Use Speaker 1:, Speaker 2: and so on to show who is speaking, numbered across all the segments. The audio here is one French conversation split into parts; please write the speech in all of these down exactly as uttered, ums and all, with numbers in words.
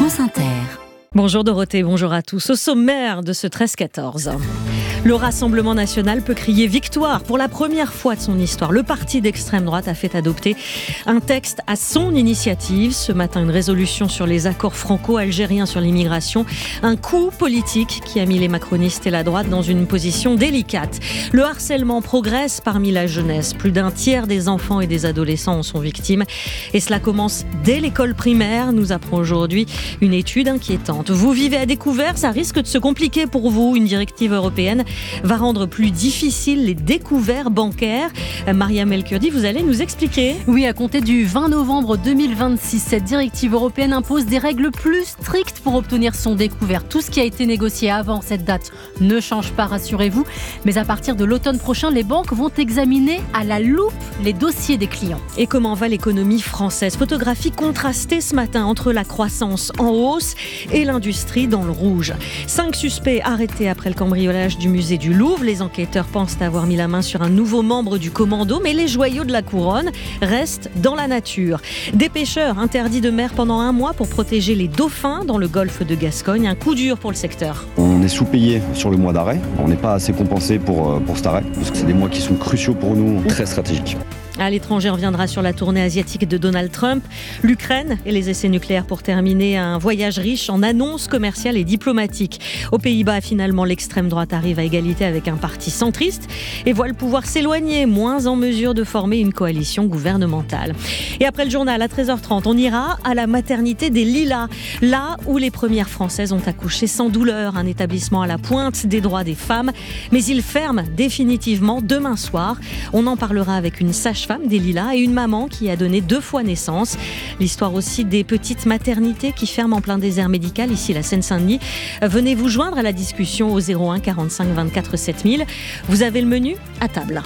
Speaker 1: France Inter.
Speaker 2: Bonjour Dorothée, bonjour à tous. Au sommaire de ce treize quatorze. Le Rassemblement national peut crier victoire. Pour la première fois de son histoire, le parti d'extrême droite a fait adopter un texte à son initiative. Ce matin, une résolution sur les accords franco-algériens sur l'immigration. Un coup politique qui a mis les macronistes et la droite dans une position délicate. Le harcèlement progresse parmi la jeunesse. Plus d'un tiers des enfants et des adolescents en sont victimes. Et cela commence dès l'école primaire, nous apprend aujourd'hui une étude inquiétante. Vous vivez à découvert, ça risque de se compliquer pour vous. Une directive européenne va rendre plus difficile les découverts bancaires. Mariam El-Kurdi, vous allez nous expliquer.
Speaker 3: Oui, à compter du vingt novembre deux mille vingt-six, cette directive européenne impose des règles plus strictes pour obtenir son découvert. Tout ce qui a été négocié avant cette date ne change pas, rassurez-vous. Mais à partir de l'automne prochain, les banques vont examiner à la loupe les dossiers des clients.
Speaker 2: Et comment va l'économie française ? Photographie contrastée ce matin entre la croissance en hausse et l'industrie dans le rouge. Cinq suspects arrêtés après le cambriolage du musée du Louvre. Les enquêteurs pensent avoir mis la main sur un nouveau membre du commando, mais les joyaux de la couronne restent dans la nature. Des pêcheurs interdits de mer pendant un mois pour protéger les dauphins dans le golfe de Gascogne. Un coup dur pour le secteur.
Speaker 4: On est sous-payé sur le mois d'arrêt. On n'est pas assez compensé pour, pour cet arrêt, parce que c'est des mois qui sont cruciaux pour nous, très stratégiques.
Speaker 2: À l'étranger, on reviendra sur la tournée asiatique de Donald Trump, l'Ukraine et les essais nucléaires pour terminer un voyage riche en annonces commerciales et diplomatiques. Aux Pays-Bas, finalement, l'extrême droite arrive à égalité avec un parti centriste et voit le pouvoir s'éloigner, moins en mesure de former une coalition gouvernementale. Et après le journal, à treize heures trente, on ira à la maternité des Lilas, là où les premières Françaises ont accouché sans douleur, un établissement à la pointe des droits des femmes. Mais il ferme définitivement demain soir. On en parlera avec une sage-femme des Lilas et une maman qui a donné deux fois naissance. L'histoire aussi des petites maternités qui ferment en plein désert médical, ici la Seine-Saint-Denis. Venez vous joindre à la discussion au zéro un quarante-cinq vingt-quatre sept mille. Vous avez le menu à table.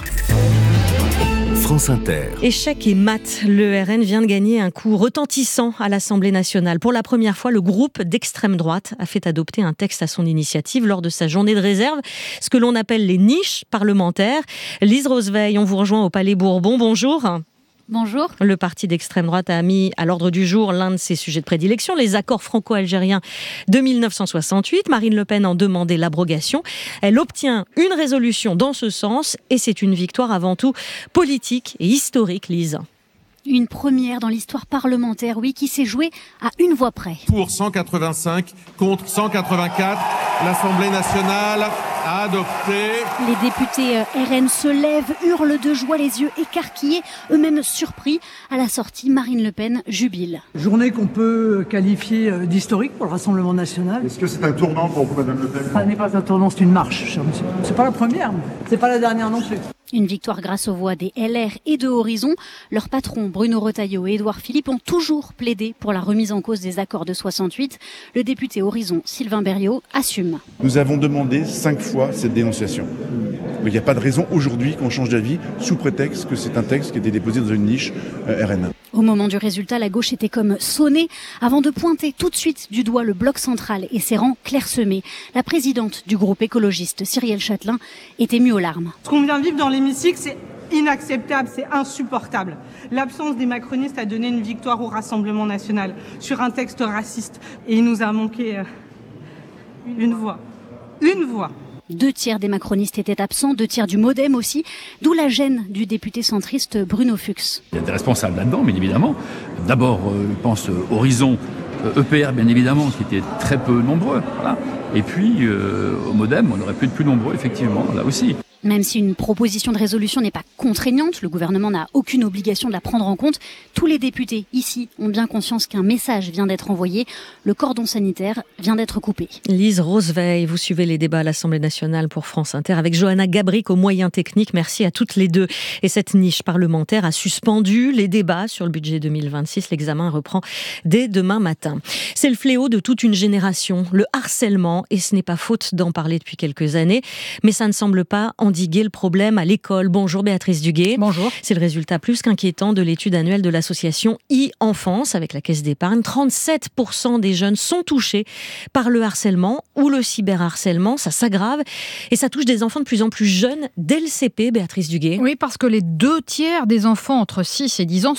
Speaker 1: France Inter.
Speaker 2: Échec et mat, le R N vient de gagner un coup retentissant à l'Assemblée nationale. Pour la première fois, le groupe d'extrême droite a fait adopter un texte à son initiative lors de sa journée de réserve, ce que l'on appelle les niches parlementaires. Lise Rosveil, on vous rejoint au Palais Bourbon. Bonjour.
Speaker 3: Bonjour.
Speaker 2: Le parti d'extrême droite a mis à l'ordre du jour l'un de ses sujets de prédilection, les accords franco-algériens de dix-neuf cent soixante-huit. Marine Le Pen en demandait l'abrogation. Elle obtient une résolution dans ce sens et c'est une victoire avant tout politique et historique, Lise.
Speaker 5: Une première dans l'histoire parlementaire, oui, qui s'est jouée à une voix près.
Speaker 6: Pour cent quatre-vingt-cinq contre cent quatre-vingt-quatre, l'Assemblée nationale a adopté.
Speaker 5: Les députés R N se lèvent, hurlent de joie, les yeux écarquillés, eux-mêmes surpris. À la sortie, Marine Le Pen jubile.
Speaker 7: Journée qu'on peut qualifier d'historique pour le Rassemblement national.
Speaker 8: Est-ce que c'est un tournant pour vous, Madame Le Pen ?
Speaker 7: Ça n'est pas un tournant, c'est une marche, cher monsieur. C'est pas la première, c'est pas la dernière non plus.
Speaker 5: Une victoire grâce aux voix des L R et de Horizon. Leurs patrons Bruno Retailleau et Édouard Philippe ont toujours plaidé pour la remise en cause des accords de soixante-huit. Le député Horizon, Sylvain Berriot, assume.
Speaker 8: Nous avons demandé cinq fois cette dénonciation. Mais il n'y a pas de raison aujourd'hui qu'on change d'avis sous prétexte que c'est un texte qui a été déposé dans une niche euh, R N.
Speaker 5: Au moment du résultat, la gauche était comme sonnée avant de pointer tout de suite du doigt le bloc central et ses rangs clairsemés. La présidente du groupe écologiste, Cyrielle Châtelain, est émue aux larmes.
Speaker 9: Ce qu'on vient de vivre dans l'hémicycle, c'est inacceptable, c'est insupportable. L'absence des macronistes a donné une victoire au Rassemblement national sur un texte raciste. Et il nous a manqué euh, une voix. Une voix.
Speaker 5: Deux tiers des macronistes étaient absents, deux tiers du MoDem aussi, d'où la gêne du député centriste Bruno Fuchs.
Speaker 10: Il y a des responsables là-dedans, bien évidemment. D'abord, euh, je pense euh, Horizon, euh, E P R, bien évidemment, qui étaient très peu nombreux. Voilà. Et puis, euh, au MoDem, on aurait pu être plus nombreux, effectivement, là aussi.
Speaker 5: Même si une proposition de résolution n'est pas contraignante, le gouvernement n'a aucune obligation de la prendre en compte. Tous les députés ici ont bien conscience qu'un message vient d'être envoyé. Le cordon sanitaire vient d'être coupé.
Speaker 2: Lise Rosveil, vous suivez les débats à l'Assemblée nationale pour France Inter avec Johanna Gabric aux moyens techniques. Merci à toutes les deux. Et cette niche parlementaire a suspendu les débats sur le budget deux mille vingt-six. L'examen reprend dès demain matin. C'est le fléau de toute une génération, le harcèlement. Et ce n'est pas faute d'en parler depuis quelques années. Mais ça ne semble pas en endiguer le problème à l'école. Bonjour Béatrice Duguet.
Speaker 3: Bonjour.
Speaker 2: C'est le résultat plus qu'inquiétant de l'étude annuelle de l'association e-Enfance avec la Caisse d'épargne. trente-sept pour cent des jeunes sont touchés par le harcèlement ou le cyberharcèlement. Ça s'aggrave et ça touche des enfants de plus en plus jeunes dès le C P, Béatrice Duguet.
Speaker 11: Oui, parce que les deux tiers des enfants entre six et dix ans sont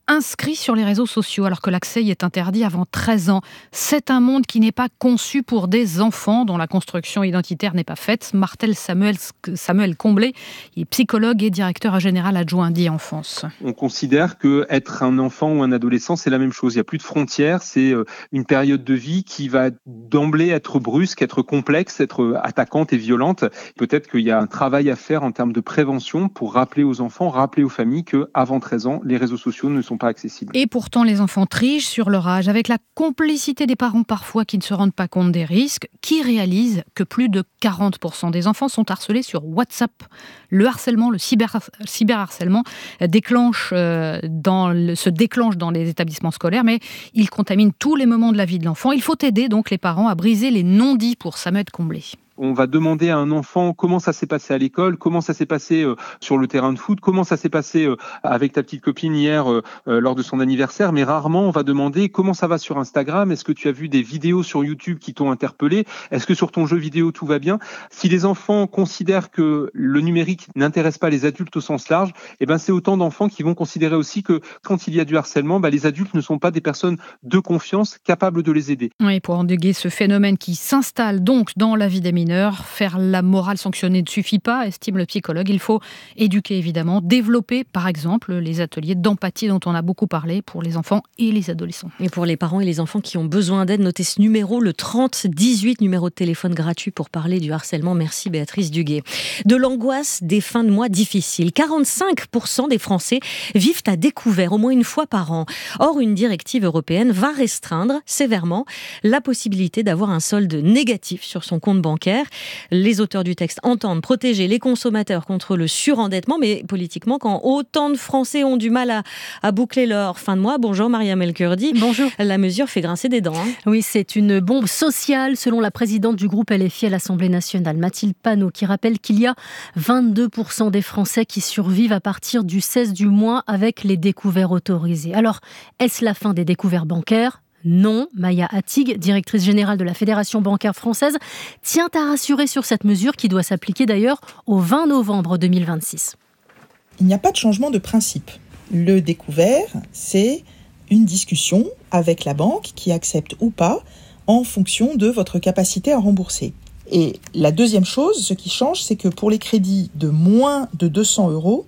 Speaker 11: inscrits sur les réseaux sociaux alors que l'accès y est interdit avant treize ans. C'est un monde qui n'est pas conçu pour des enfants dont la construction identitaire n'est pas faite. Martel Samuel, Samuel Comblé, il est psychologue et directeur général adjoint d'e-enfance.
Speaker 12: On considère qu'être un enfant ou un adolescent, c'est la même chose. Il n'y a plus de frontières, c'est une période de vie qui va d'emblée être brusque, être complexe, être attaquante et violente. Peut-être qu'il y a un travail à faire en termes de prévention pour rappeler aux enfants, rappeler aux familles qu'avant treize ans, les réseaux sociaux ne sont pas accessibles.
Speaker 11: Et pourtant, les enfants trichent sur leur âge, avec la complicité des parents parfois qui ne se rendent pas compte des risques, qui réalisent que plus de quarante pour cent des enfants sont harcelés sur WhatsApp. Le harcèlement, le cyber, cyberharcèlement déclenche, euh, dans le, se déclenche dans les établissements scolaires, mais il contamine tous les moments de la vie de l'enfant. Il faut aider donc les parents à briser les non-dits pour Samuel Comblé.
Speaker 12: On va demander à un enfant comment ça s'est passé à l'école, comment ça s'est passé euh, sur le terrain de foot, comment ça s'est passé euh, avec ta petite copine hier euh, euh, lors de son anniversaire, mais rarement on va demander comment ça va sur Instagram, est-ce que tu as vu des vidéos sur YouTube qui t'ont interpellé, est-ce que sur ton jeu vidéo tout va bien. Si les enfants considèrent que le numérique n'intéresse pas les adultes au sens large, eh ben c'est autant d'enfants qui vont considérer aussi que quand il y a du harcèlement, bah, les adultes ne sont pas des personnes de confiance capables de les aider.
Speaker 11: Oui, pour endiguer ce phénomène qui s'installe donc dans la vie des mineurs, faire la morale sanctionnée ne suffit pas, estime le psychologue. Il faut éduquer évidemment, développer par exemple les ateliers d'empathie dont on a beaucoup parlé pour les enfants et les adolescents.
Speaker 2: Et pour les parents et les enfants qui ont besoin d'aide, notez ce numéro, le trente dix-huit, numéro de téléphone gratuit pour parler du harcèlement. Merci Béatrice Duguet. De l'angoisse des fins de mois difficiles. quarante-cinq pour cent des Français vivent à découvert au moins une fois par an. Or, une directive européenne va restreindre sévèrement la possibilité d'avoir un solde négatif sur son compte bancaire. Les auteurs du texte entendent protéger les consommateurs contre le surendettement, mais politiquement, quand autant de Français ont du mal à, à boucler leur fin de mois, bonjour Mariam El Kurdi.
Speaker 3: Bonjour.
Speaker 2: La mesure fait grincer des dents. Hein.
Speaker 3: Oui, c'est une bombe sociale, selon la présidente du groupe L F I à l'Assemblée nationale, Mathilde Panot, qui rappelle qu'il y a vingt-deux pour cent des Français qui survivent à partir du seize du mois avec les découverts autorisés. Alors, est-ce la fin des découverts bancaires ? Non, Maya Attig, directrice générale de la Fédération bancaire française, tient à rassurer sur cette mesure qui doit s'appliquer d'ailleurs au vingt novembre deux mille vingt-six.
Speaker 13: Il n'y a pas de changement de principe. Le découvert, c'est une discussion avec la banque qui accepte ou pas en fonction de votre capacité à rembourser. Et la deuxième chose, ce qui change, c'est que pour les crédits de moins de deux cents euros,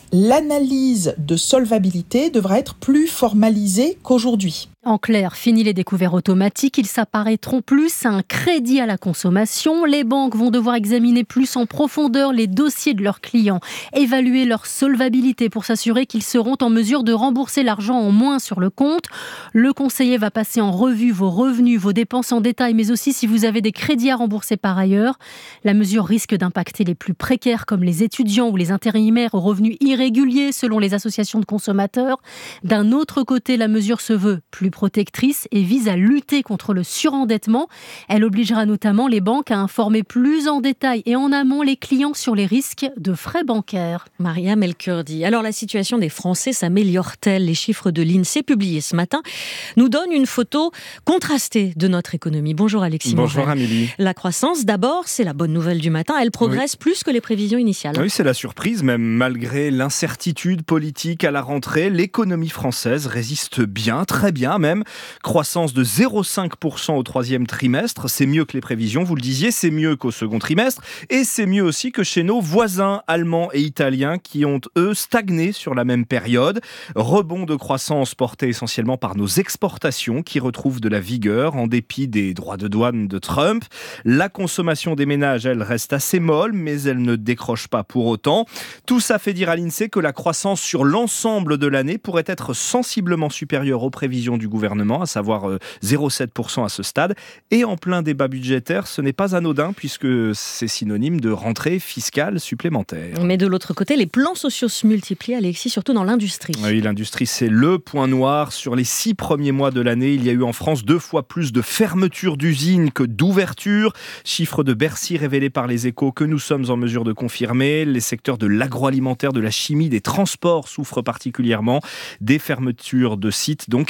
Speaker 13: l'analyse de solvabilité devra être plus formalisée qu'aujourd'hui.
Speaker 3: En clair, fini les découverts automatiques, ils s'apparaîtront plus à un crédit à la consommation. Les banques vont devoir examiner plus en profondeur les dossiers de leurs clients, évaluer leur solvabilité pour s'assurer qu'ils seront en mesure de rembourser l'argent en moins sur le compte. Le conseiller va passer en revue vos revenus, vos dépenses en détail, mais aussi si vous avez des crédits à rembourser par ailleurs. La mesure risque d'impacter les plus précaires comme les étudiants ou les intérimaires aux revenus irréguliers selon les associations de consommateurs. D'un autre côté, la mesure se veut plus protectrice et vise à lutter contre le surendettement. Elle obligera notamment les banques à informer plus en détail et en amont les clients sur les risques de frais bancaires.
Speaker 2: Mariam El Kurdi. Alors la situation des Français s'améliore-t-elle ? Les chiffres de l'INSEE publiés ce matin nous donnent une photo contrastée de notre économie. Bonjour Alexis Morel.
Speaker 14: Bonjour Amélie.
Speaker 2: La croissance, d'abord, c'est la bonne nouvelle du matin. Elle progresse oui. plus que les prévisions initiales.
Speaker 14: Oui, c'est la surprise, même malgré l'incertitude politique à la rentrée, l'économie française résiste bien, très bien même. Croissance de zéro virgule cinq pour cent au troisième trimestre, c'est mieux que les prévisions, vous le disiez, c'est mieux qu'au second trimestre, et c'est mieux aussi que chez nos voisins allemands et italiens qui ont, eux, stagné sur la même période. Rebond de croissance porté essentiellement par nos exportations qui retrouvent de la vigueur en dépit des droits de douane de Trump. La consommation des ménages, elle reste assez molle, mais elle ne décroche pas pour autant. Tout ça fait dire à l'INSEE que la croissance sur l'ensemble de l'année pourrait être sensiblement supérieure aux prévisions du gouvernement, à savoir zéro virgule sept pour cent à ce stade. Et en plein débat budgétaire, ce n'est pas anodin puisque c'est synonyme de rentrée fiscale supplémentaire.
Speaker 2: Mais de l'autre côté, les plans sociaux se multiplient, Alexis, surtout dans l'industrie.
Speaker 14: Oui, l'industrie, c'est le point noir. Sur les six premiers mois de l'année, il y a eu en France deux fois plus de fermetures d'usines que d'ouvertures. Chiffre de Bercy révélé par les Échos que nous sommes en mesure de confirmer. Les secteurs de l'agroalimentaire, de la chimie, des transports souffrent particulièrement. Des fermetures de sites donc et des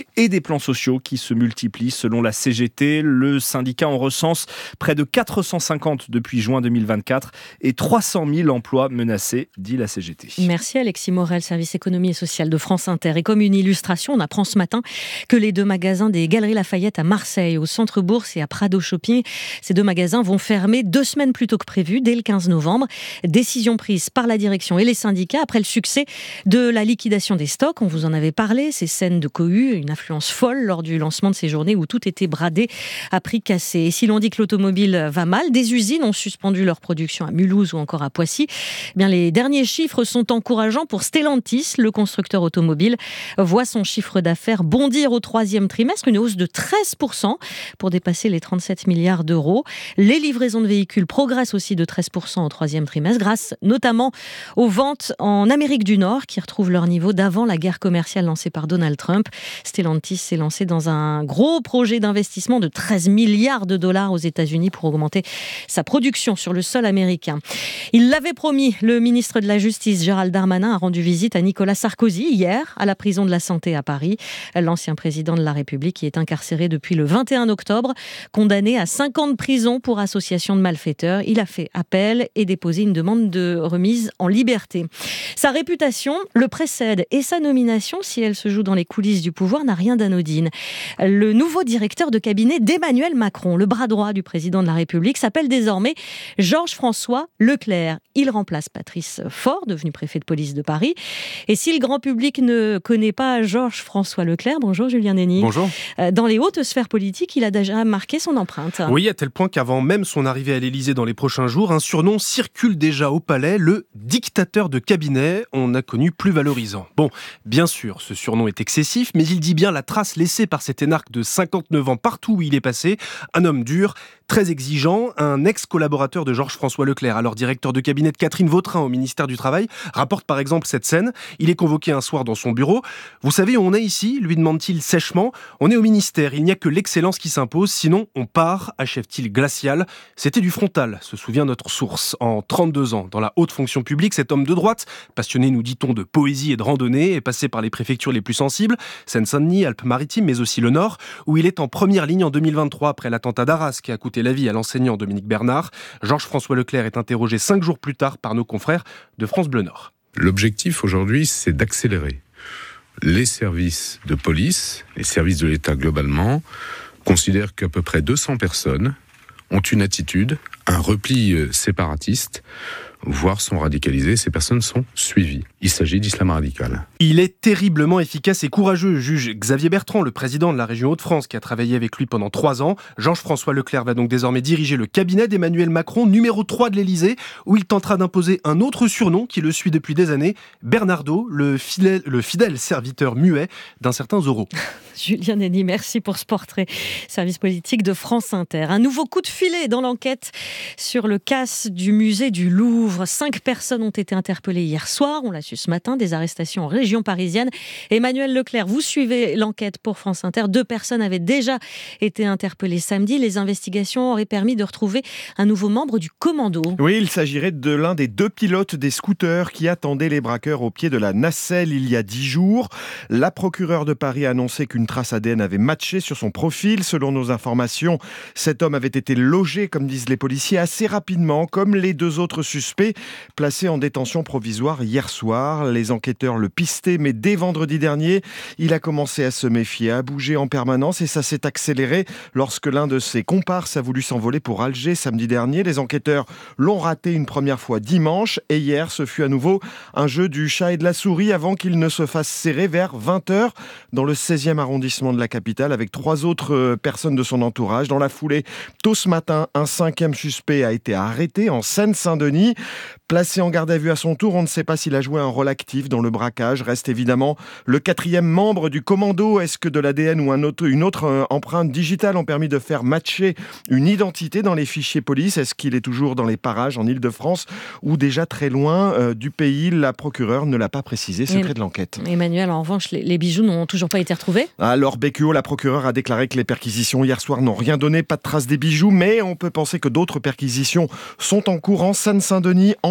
Speaker 14: plans sociaux qui se multiplient. Selon la C G T, le syndicat en recense près de quatre cent cinquante depuis juin deux mille vingt-quatre et trois cent mille emplois menacés, dit la C G T.
Speaker 2: Merci Alexis Morel, service économie et social de France Inter. Et comme une illustration, on apprend ce matin que les deux magasins des Galeries Lafayette à Marseille, au Centre Bourse et à Prado Shopping, ces deux magasins vont fermer deux semaines plus tôt que prévu, dès le quinze novembre. Décision prise par la direction et les syndicats après le succès de la liquidation des stocks. On vous en avait parlé, ces scènes de cohue, une affluence folle lors du lancement de ces journées où tout était bradé à prix cassé. Et si l'on dit que l'automobile va mal, des usines ont suspendu leur production à Mulhouse ou encore à Poissy. Eh bien, les derniers chiffres sont encourageants pour Stellantis. Le constructeur automobile voit son chiffre d'affaires bondir au troisième trimestre, une hausse de treize pour cent pour dépasser les trente-sept milliards d'euros. Les livraisons de véhicules progressent aussi de treize pour cent au troisième trimestre, grâce notamment aux ventes en Amérique du Nord qui retrouvent leur niveau d'avant la guerre commerciale lancée par Donald Trump. Stellantis s'est lancé dans un gros projet d'investissement de treize milliards de dollars aux États-Unis pour augmenter sa production sur le sol américain. Il l'avait promis, le ministre de la Justice Gérald Darmanin a rendu visite à Nicolas Sarkozy hier à la prison de la Santé à Paris. L'ancien président de la République qui est incarcéré depuis le vingt et un octobre, condamné à cinq ans de prison pour association de malfaiteurs. Il a fait appel et déposé une demande de remise en liberté. Sa réputation le précède et sa nomination, si elle se joue dans les coulisses du pouvoir, n'a rien d'anodine. Le nouveau directeur de cabinet d'Emmanuel Macron, le bras droit du président de la République, s'appelle désormais Georges-François Leclerc. Il remplace Patrice Faure, devenu préfet de police de Paris. Et si le grand public ne connaît pas Georges-François Leclerc, bonjour Julien Denis.
Speaker 15: Bonjour.
Speaker 2: Dans les hautes sphères politiques, il a déjà marqué son empreinte.
Speaker 15: Oui, à tel point qu'avant même son arrivée à l'Élysée dans les prochains jours, un surnom circule déjà au palais, le dictateur de cabinet. On a connu plus valorisant. Bon, bien sûr, ce surnom est excessif, mais il dit bien la trace laissée par cet énarque de cinquante-neuf ans partout où il est passé. Un homme dur, très exigeant, un ex-collaborateur de Georges-François Leclerc, alors directeur de cabinet de Catherine Vautrin au ministère du Travail, rapporte par exemple cette scène. Il est convoqué un soir dans son bureau. « Vous savez où on est ici ?» lui demande-t-il sèchement. « On est au ministère, il n'y a que l'excellence qui s'impose, sinon on part », achève-t-il glacial. C'était du frontal, se souvient notre source. En trente-deux ans, dans la haute fonction publique, cet homme de droite, passionné, nous dit-on, de poésie et de randonnée, est passé par les préfectures les plus sensibles, Seine-Saint-Denis, Alpes-Maritimes, mais aussi le Nord, où il est en première ligne en deux mille vingt-trois après l'attentat d'Arras qui a coûté la vie à l'enseignant Dominique Bernard. Georges-François Leclerc est interrogé cinq jours plus tard par nos confrères de France Bleu Nord.
Speaker 16: L'objectif aujourd'hui, c'est d'accélérer. Les services de police, les services de l'État globalement, considèrent qu'à peu près deux cents personnes ont une attitude, un repli séparatiste, voire sont radicalisées. Ces personnes sont suivies. Il s'agit d'islam radical.
Speaker 15: Il est terriblement efficace et courageux, juge Xavier Bertrand, le président de la région Hauts-de-France, qui a travaillé avec lui pendant trois ans. Georges-François Leclerc va donc désormais diriger le cabinet d'Emmanuel Macron, numéro trois de l'Élysée, où il tentera d'imposer un autre surnom qui le suit depuis des années, Bernardo, le fidèle, le fidèle serviteur muet d'un certain Zorro.
Speaker 2: Julien Denis, merci pour ce portrait. Service politique de France Inter. Un nouveau coup de filet dans l'enquête sur le casse du musée du Louvre. Cinq personnes ont été interpellées hier soir, on l'a su ce matin, des arrestations en région parisienne. Emmanuel Leclerc, vous suivez l'enquête pour France Inter. Deux personnes avaient déjà été interpellées samedi. Les investigations auraient permis de retrouver un nouveau membre du commando.
Speaker 17: Oui, il s'agirait de l'un des deux pilotes des scooters qui attendaient les braqueurs au pied de la nacelle il y a dix jours. La procureure de Paris a annoncé qu'une trace A D N avait matché sur son profil. Selon nos informations, cet homme avait été logé, comme disent les policiers, assez rapidement, comme les deux autres suspects, placés en détention provisoire hier soir. Les enquêteurs le pistaient, mais dès vendredi dernier, il a commencé à se méfier, à bouger en permanence, et ça s'est accéléré lorsque l'un de ses comparses a voulu s'envoler pour Alger samedi dernier. Les enquêteurs l'ont raté une première fois dimanche, et hier, ce fut à nouveau un jeu du chat et de la souris avant qu'il ne se fasse serrer vers vingt heures dans le seizième arrondissement de la capitale avec trois autres personnes de son entourage. Dans la foulée, tôt ce matin, un cinquième suspect a été arrêté en Seine-Saint-Denis. Placé en garde à vue à son tour, on ne sait pas s'il a joué un rôle actif dans le braquage. Reste évidemment le quatrième membre du commando. Est-ce que de l'A D N ou un autre, une autre empreinte digitale ont permis de faire matcher une identité dans les fichiers police? Est-ce qu'il est toujours dans les parages en Ile-de-France ou déjà très loin euh, du pays? La procureure ne l'a pas précisé, secret de l'enquête.
Speaker 2: Emmanuel, en revanche, les, les bijoux n'ont toujours pas été retrouvés?
Speaker 17: Alors B Q O, la procureure a déclaré que les perquisitions hier soir n'ont rien donné, pas de traces des bijoux, mais on peut penser que d'autres perquisitions sont en cours en Seine-Saint-Denis, en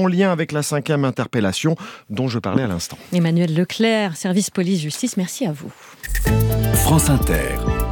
Speaker 17: en lien avec la cinquième interpellation dont je parlais à l'instant.
Speaker 2: Emmanuel Leclerc, service police-justice, merci à vous.
Speaker 1: France Inter,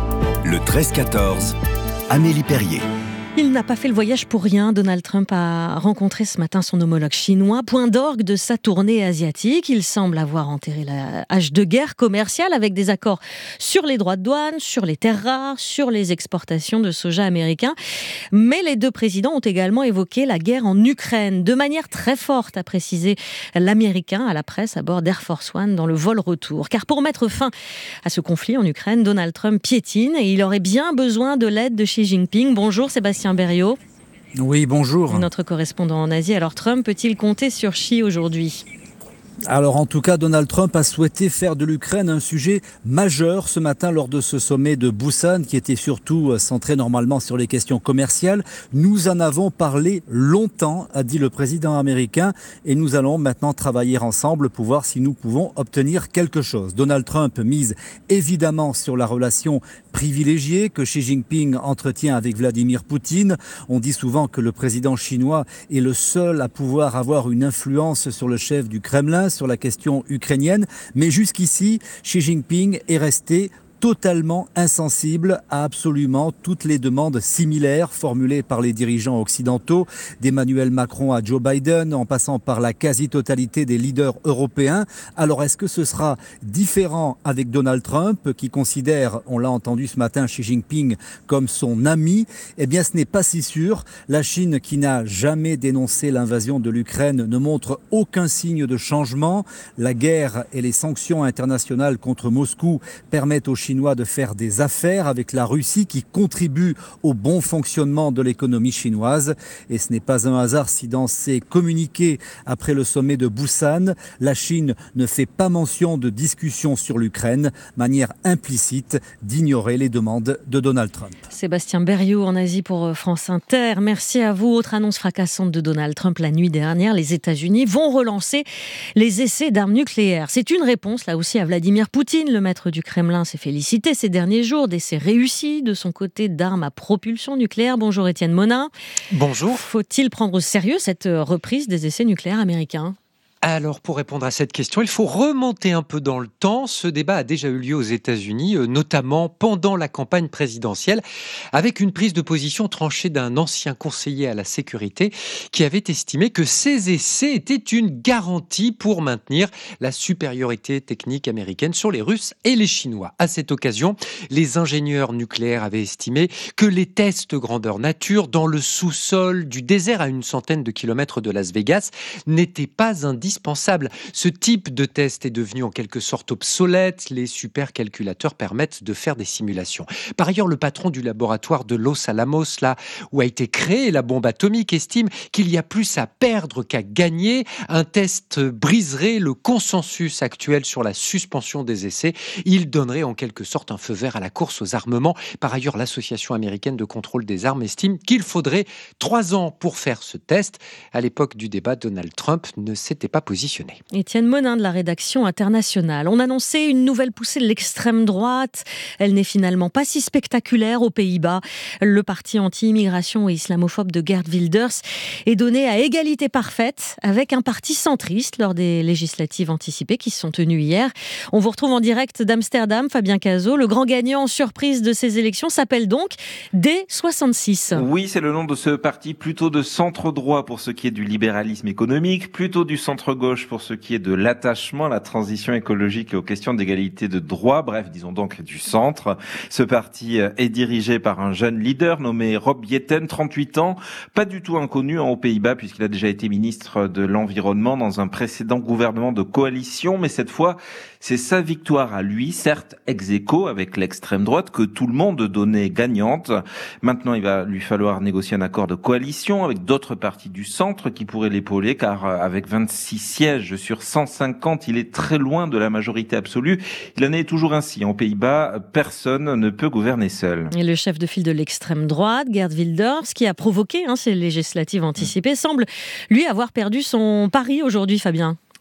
Speaker 1: le treize quatorze, Amélie Perrier.
Speaker 2: Il n'a pas fait le voyage pour rien. Donald Trump a rencontré ce matin son homologue chinois, point d'orgue de sa tournée asiatique. Il semble avoir enterré la hache de guerre commerciale avec des accords sur les droits de douane, sur les terres rares, sur les exportations de soja américain. Mais les deux présidents ont également évoqué la guerre en Ukraine, de manière très forte, a précisé l'Américain à la presse à bord d'Air Force One dans le vol retour. Car pour mettre fin à ce conflit en Ukraine, Donald Trump piétine et il aurait bien besoin de l'aide de Xi Jinping. Bonjour Sébastien Berriot.
Speaker 18: Oui, bonjour.
Speaker 2: Notre correspondant en Asie. Alors Trump peut-il compter sur Xi aujourd'hui ?
Speaker 18: Alors en tout cas, Donald Trump a souhaité faire de l'Ukraine un sujet majeur ce matin lors de ce sommet de Busan qui était surtout centré normalement sur les questions commerciales. Nous en avons parlé longtemps, a dit le président américain, et nous allons maintenant travailler ensemble pour voir si nous pouvons obtenir quelque chose. Donald Trump mise évidemment sur la relation privilégiée que Xi Jinping entretient avec Vladimir Poutine. On dit souvent que le président chinois est le seul à pouvoir avoir une influence sur le chef du Kremlin, sur la question ukrainienne, mais jusqu'ici, Xi Jinping est resté totalement insensible à absolument toutes les demandes similaires formulées par les dirigeants occidentaux, d'Emmanuel Macron à Joe Biden, en passant par la quasi-totalité des leaders européens. Alors est-ce que ce sera différent avec Donald Trump, qui considère, on l'a entendu ce matin, Xi Jinping comme son ami ? Eh bien ce n'est pas si sûr. La Chine, qui n'a jamais dénoncé l'invasion de l'Ukraine, ne montre aucun signe de changement. La guerre et les sanctions internationales contre Moscou permettent aux Chinois de faire des affaires avec la Russie qui contribue au bon fonctionnement de l'économie chinoise. Et ce n'est pas un hasard si dans ses communiqués après le sommet de Busan, la Chine ne fait pas mention de discussions sur l'Ukraine, manière implicite d'ignorer les demandes de Donald Trump.
Speaker 2: Sébastien Berriot en Asie pour France Inter. Merci à vous. Autre annonce fracassante de Donald Trump la nuit dernière, les États-Unis vont relancer les essais d'armes nucléaires. C'est une réponse là aussi à Vladimir Poutine. Le maître du Kremlin s'est félicité ces derniers jours d'essais réussis de son côté d'armes à propulsion nucléaire. Bonjour Étienne Monin.
Speaker 19: Bonjour.
Speaker 2: Faut-il prendre au sérieux cette reprise des essais nucléaires américains ?
Speaker 19: Alors, pour répondre à cette question, il faut remonter un peu dans le temps. Ce débat a déjà eu lieu aux États-Unis, notamment pendant la campagne présidentielle, avec une prise de position tranchée d'un ancien conseiller à la sécurité qui avait estimé que ces essais étaient une garantie pour maintenir la supériorité technique américaine sur les Russes et les Chinois. À cette occasion, les ingénieurs nucléaires avaient estimé que les tests grandeur nature dans le sous-sol du désert à une centaine de kilomètres de Las Vegas n'étaient pas indispensables. Ce type de test est devenu en quelque sorte obsolète. Les supercalculateurs permettent de faire des simulations. Par ailleurs, le patron du laboratoire de Los Alamos, là où a été créée la bombe atomique, estime qu'il y a plus à perdre qu'à gagner. Un test briserait le consensus actuel sur la suspension des essais. Il donnerait en quelque sorte un feu vert à la course aux armements. Par ailleurs, l'Association américaine de contrôle des armes estime qu'il faudrait trois ans pour faire ce test. À l'époque du débat, Donald Trump ne s'était pas positionné.
Speaker 2: Étienne Monin de la rédaction internationale. On annonçait une nouvelle poussée de l'extrême droite. Elle n'est finalement pas si spectaculaire aux Pays-Bas. Le parti anti-immigration et islamophobe de Geert Wilders est donné à égalité parfaite avec un parti centriste lors des législatives anticipées qui se sont tenues hier. On vous retrouve en direct d'Amsterdam, Fabien Cazot. Le grand gagnant en surprise de ces élections s'appelle donc D soixante-six.
Speaker 20: Oui, c'est le nom de ce parti, plutôt de centre-droit pour ce qui est du libéralisme économique, plutôt du centre-gauche pour ce qui est de l'attachement à la transition écologique et aux questions d'égalité de droit, bref, disons donc du centre. Ce parti est dirigé par un jeune leader nommé Rob Jetten, trente-huit ans, pas du tout inconnu aux Pays-Bas puisqu'il a déjà été ministre de l'Environnement dans un précédent gouvernement de coalition, mais cette fois, c'est sa victoire à lui, certes ex aequo avec l'extrême droite que tout le monde donnait gagnante. Maintenant, il va lui falloir négocier un accord de coalition avec d'autres partis du centre qui pourraient l'épauler, car avec vingt-six sièges sur cent cinquante, il est très loin de la majorité absolue. Il en est toujours ainsi. En Pays-Bas, personne ne peut gouverner seul.
Speaker 2: Et le chef de file de l'extrême droite, Geert Wilders, qui a provoqué hein, ces législatives anticipées, semble lui avoir perdu son pari aujourd'hui, Fabien.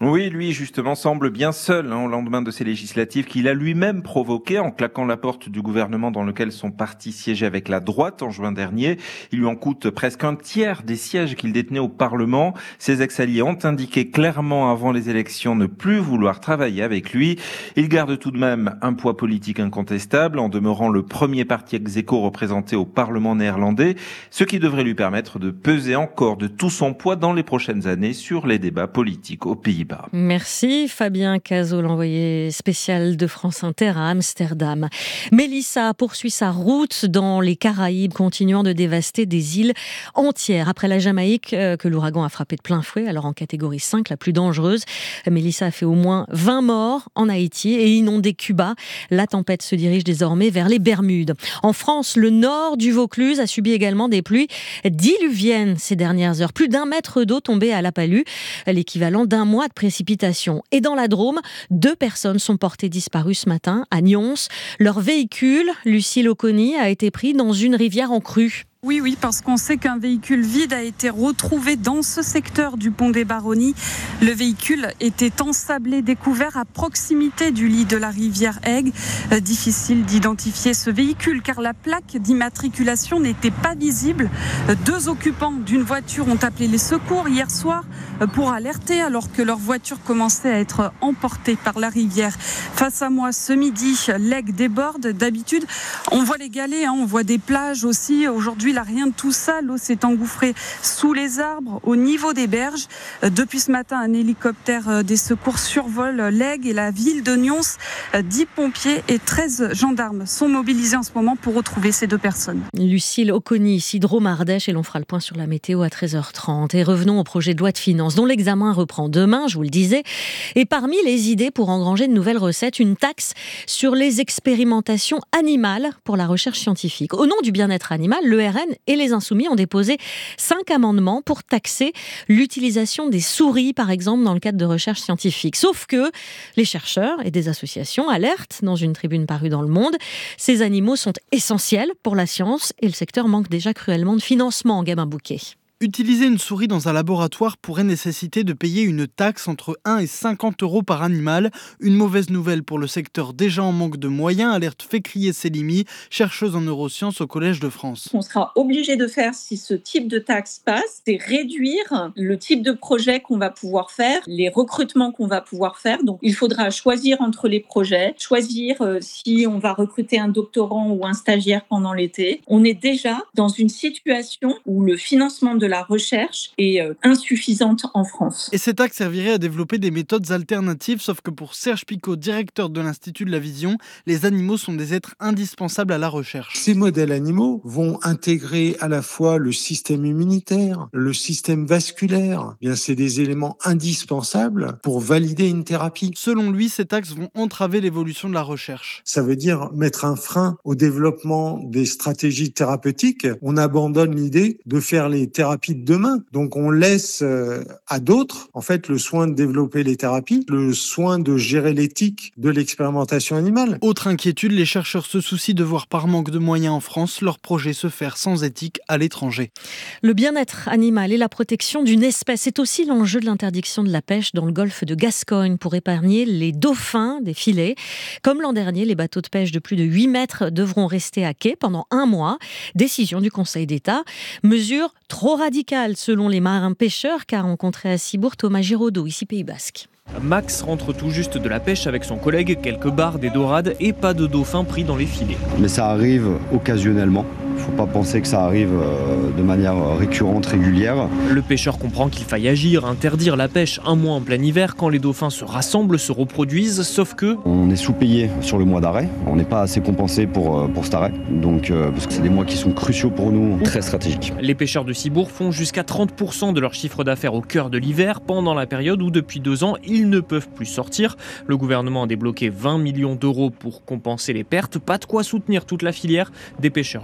Speaker 20: Oui, lui justement semble bien seul hein, au lendemain de ces législatives qu'il a lui-même provoquées en claquant la porte du gouvernement dans lequel son parti siégeait avec la droite en juin dernier. Il lui en coûte presque un tiers des sièges qu'il détenait au Parlement. Ses ex-alliés ont indiqué clairement avant les élections ne plus vouloir travailler avec lui. Il garde tout de même un poids politique incontestable en demeurant le premier parti ex-aequo représenté au Parlement néerlandais, ce qui devrait lui permettre de peser encore de tout son poids dans les prochaines années sur les débats politiques aux Pays-Bas.
Speaker 2: Merci Fabien Cazot, l'envoyé spécial de France Inter à Amsterdam. Mélissa poursuit sa route dans les Caraïbes, continuant de dévaster des îles entières. Après la Jamaïque, que l'ouragan a frappé de plein fouet, alors en catégorie cinq, la plus dangereuse, Mélissa a fait au moins vingt morts en Haïti et inondé Cuba. La tempête se dirige désormais vers les Bermudes. En France, le nord du Vaucluse a subi également des pluies diluviennes ces dernières heures. Plus d'un mètre d'eau tombée à La Palue, l'équivalent d'un mois de précipitations. Et dans la Drôme, deux personnes sont portées disparues ce matin à Nyons. Leur véhicule, Lucille Oconi, a été pris dans une rivière en crue.
Speaker 21: Oui, oui, parce qu'on sait qu'un véhicule vide a été retrouvé dans ce secteur du pont des Baronnies. Le véhicule était ensablé, découvert à proximité du lit de la rivière Aigue. Euh, difficile d'identifier ce véhicule car la plaque d'immatriculation n'était pas visible. Euh, deux occupants d'une voiture ont appelé les secours hier soir euh, pour alerter alors que leur voiture commençait à être emportée par la rivière. Face à moi, ce midi, l'Aigue déborde. D'habitude, on voit les galets, hein, on voit des plages aussi. Aujourd'hui, là, rien de tout ça. L'eau s'est engouffrée sous les arbres, au niveau des berges. Depuis ce matin, un hélicoptère des secours survole l'Aigue et la ville de Nyons. dix pompiers et treize gendarmes sont mobilisés en ce moment pour retrouver ces deux personnes.
Speaker 2: Lucille Oconi, ici Drôme-Ardèche, et l'on fera le point sur la météo à treize heures trente. Et revenons au projet de loi de finances, dont l'examen reprend demain, je vous le disais. Et parmi les idées pour engranger de nouvelles recettes, une taxe sur les expérimentations animales pour la recherche scientifique. Au nom du bien-être animal, le R N et les Insoumis ont déposé cinq amendements pour taxer l'utilisation des souris, par exemple, dans le cadre de recherche scientifique. Sauf que les chercheurs et des associations alertent dans une tribune parue dans Le Monde. Ces animaux sont essentiels pour la science et le secteur manque déjà cruellement de financement, Gabin Bouquet.
Speaker 22: Utiliser une souris dans un laboratoire pourrait nécessiter de payer une taxe entre un et cinquante euros par animal. Une mauvaise nouvelle pour le secteur déjà en manque de moyens, alerte Fécrier Célimi, chercheuse en neurosciences au Collège de France.
Speaker 23: On sera obligé de faire si ce type de taxe passe, c'est réduire le type de projet qu'on va pouvoir faire, les recrutements qu'on va pouvoir faire. Donc il faudra choisir entre les projets, choisir euh, si on va recruter un doctorant ou un stagiaire pendant l'été. On est déjà dans une situation où le financement de la recherche est euh, insuffisante en France.
Speaker 22: Et cette taxe servirait à développer des méthodes alternatives, sauf que pour Serge Picot, directeur de l'Institut de la Vision, les animaux sont des êtres indispensables à la recherche.
Speaker 24: Ces modèles animaux vont intégrer à la fois le système immunitaire, le système vasculaire. Bien, c'est des éléments indispensables pour valider une thérapie.
Speaker 22: Selon lui, ces taxes vont entraver l'évolution de la recherche.
Speaker 24: Ça veut dire mettre un frein au développement des stratégies thérapeutiques. On abandonne l'idée de faire les thérapies de demain. Donc on laisse euh, à d'autres en fait le soin de développer les thérapies, le soin de gérer l'éthique de l'expérimentation animale.
Speaker 22: Autre inquiétude, les chercheurs se soucient de voir par manque de moyens en France leur projet se faire sans éthique à l'étranger.
Speaker 2: Le bien-être animal et la protection d'une espèce, c'est aussi l'enjeu de l'interdiction de la pêche dans le golfe de Gascogne pour épargner les dauphins des filets. Comme l'an dernier, les bateaux de pêche de plus de huit mètres devront rester à quai pendant un mois. Décision du Conseil d'État. Mesure trop radicale selon les marins pêcheurs qu'a rencontré à Cibourg Thomas Giraudot, ici Pays Basque.
Speaker 25: Max rentre tout juste de la pêche avec son collègue, quelques barres, des dorades et pas de dauphins pris dans les filets.
Speaker 4: Mais ça arrive occasionnellement. Il ne faut pas penser que ça arrive de manière récurrente, régulière.
Speaker 25: Le pêcheur comprend qu'il faille agir, interdire la pêche un mois en plein hiver quand les dauphins se rassemblent, se reproduisent, sauf que...
Speaker 4: On est sous-payé sur le mois d'arrêt, on n'est pas assez compensé pour, pour cet arrêt, donc, euh, parce que c'est des mois qui sont cruciaux pour nous, très stratégiques.
Speaker 25: Les pêcheurs de Cibourg font jusqu'à trente pour cent de leur chiffre d'affaires au cœur de l'hiver, pendant la période où depuis deux ans, ils ne peuvent plus sortir. Le gouvernement a débloqué vingt millions d'euros pour compenser les pertes, pas de quoi soutenir toute la filière, des pêcheurs jusqu'au vendredi.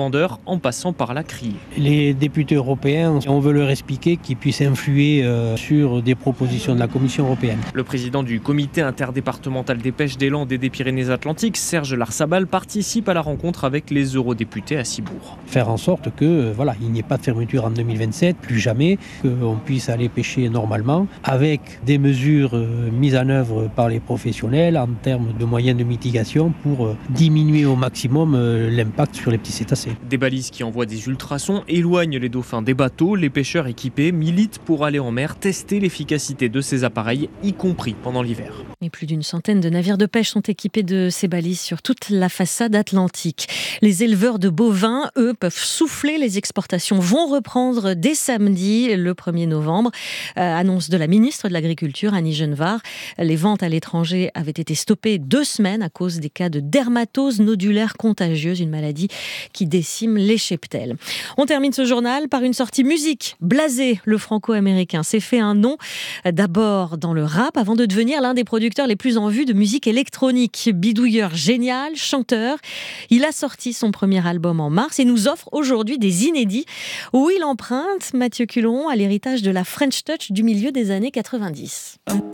Speaker 25: vendeurs en passant par la criée.
Speaker 6: Les députés européens, on veut leur expliquer qu'ils puissent influer euh, sur des propositions de la Commission européenne.
Speaker 25: Le président du comité interdépartemental des pêches des Landes et des Pyrénées-Atlantiques, Serge Larsabal, participe à la rencontre avec les eurodéputés à Cibourg.
Speaker 6: Faire en sorte que euh, voilà, il n'y ait pas de fermeture en deux mille vingt-sept, plus jamais, qu'on puisse aller pêcher normalement, avec des mesures euh, mises en œuvre par les professionnels en termes de moyens de mitigation pour euh, diminuer au maximum euh, l'impact sur les petits cétacés.
Speaker 25: Des balises qui envoient des ultrasons éloignent les dauphins des bateaux. Les pêcheurs équipés militent pour aller en mer tester l'efficacité de ces appareils, y compris pendant l'hiver.
Speaker 2: Et plus d'une centaine de navires de pêche sont équipés de ces balises sur toute la façade atlantique. Les éleveurs de bovins, eux, peuvent souffler. Les exportations vont reprendre dès samedi, le premier novembre. Euh, annonce de la ministre de l'Agriculture, Annie Genevard. Les ventes à l'étranger avaient été stoppées deux semaines à cause des cas de dermatose nodulaire contagieuse, une maladie qui décime les cheptels. On termine ce journal par une sortie musique. Blasé, le franco-américain, s'est fait un nom d'abord dans le rap avant de devenir l'un des producteurs les plus en vue de musique électronique. Bidouilleur génial, chanteur. Il a sorti son premier album en mars et nous offre aujourd'hui des inédits où il emprunte, Mathieu Culeron, à l'héritage de la French Touch du milieu des années quatre-vingt-dix.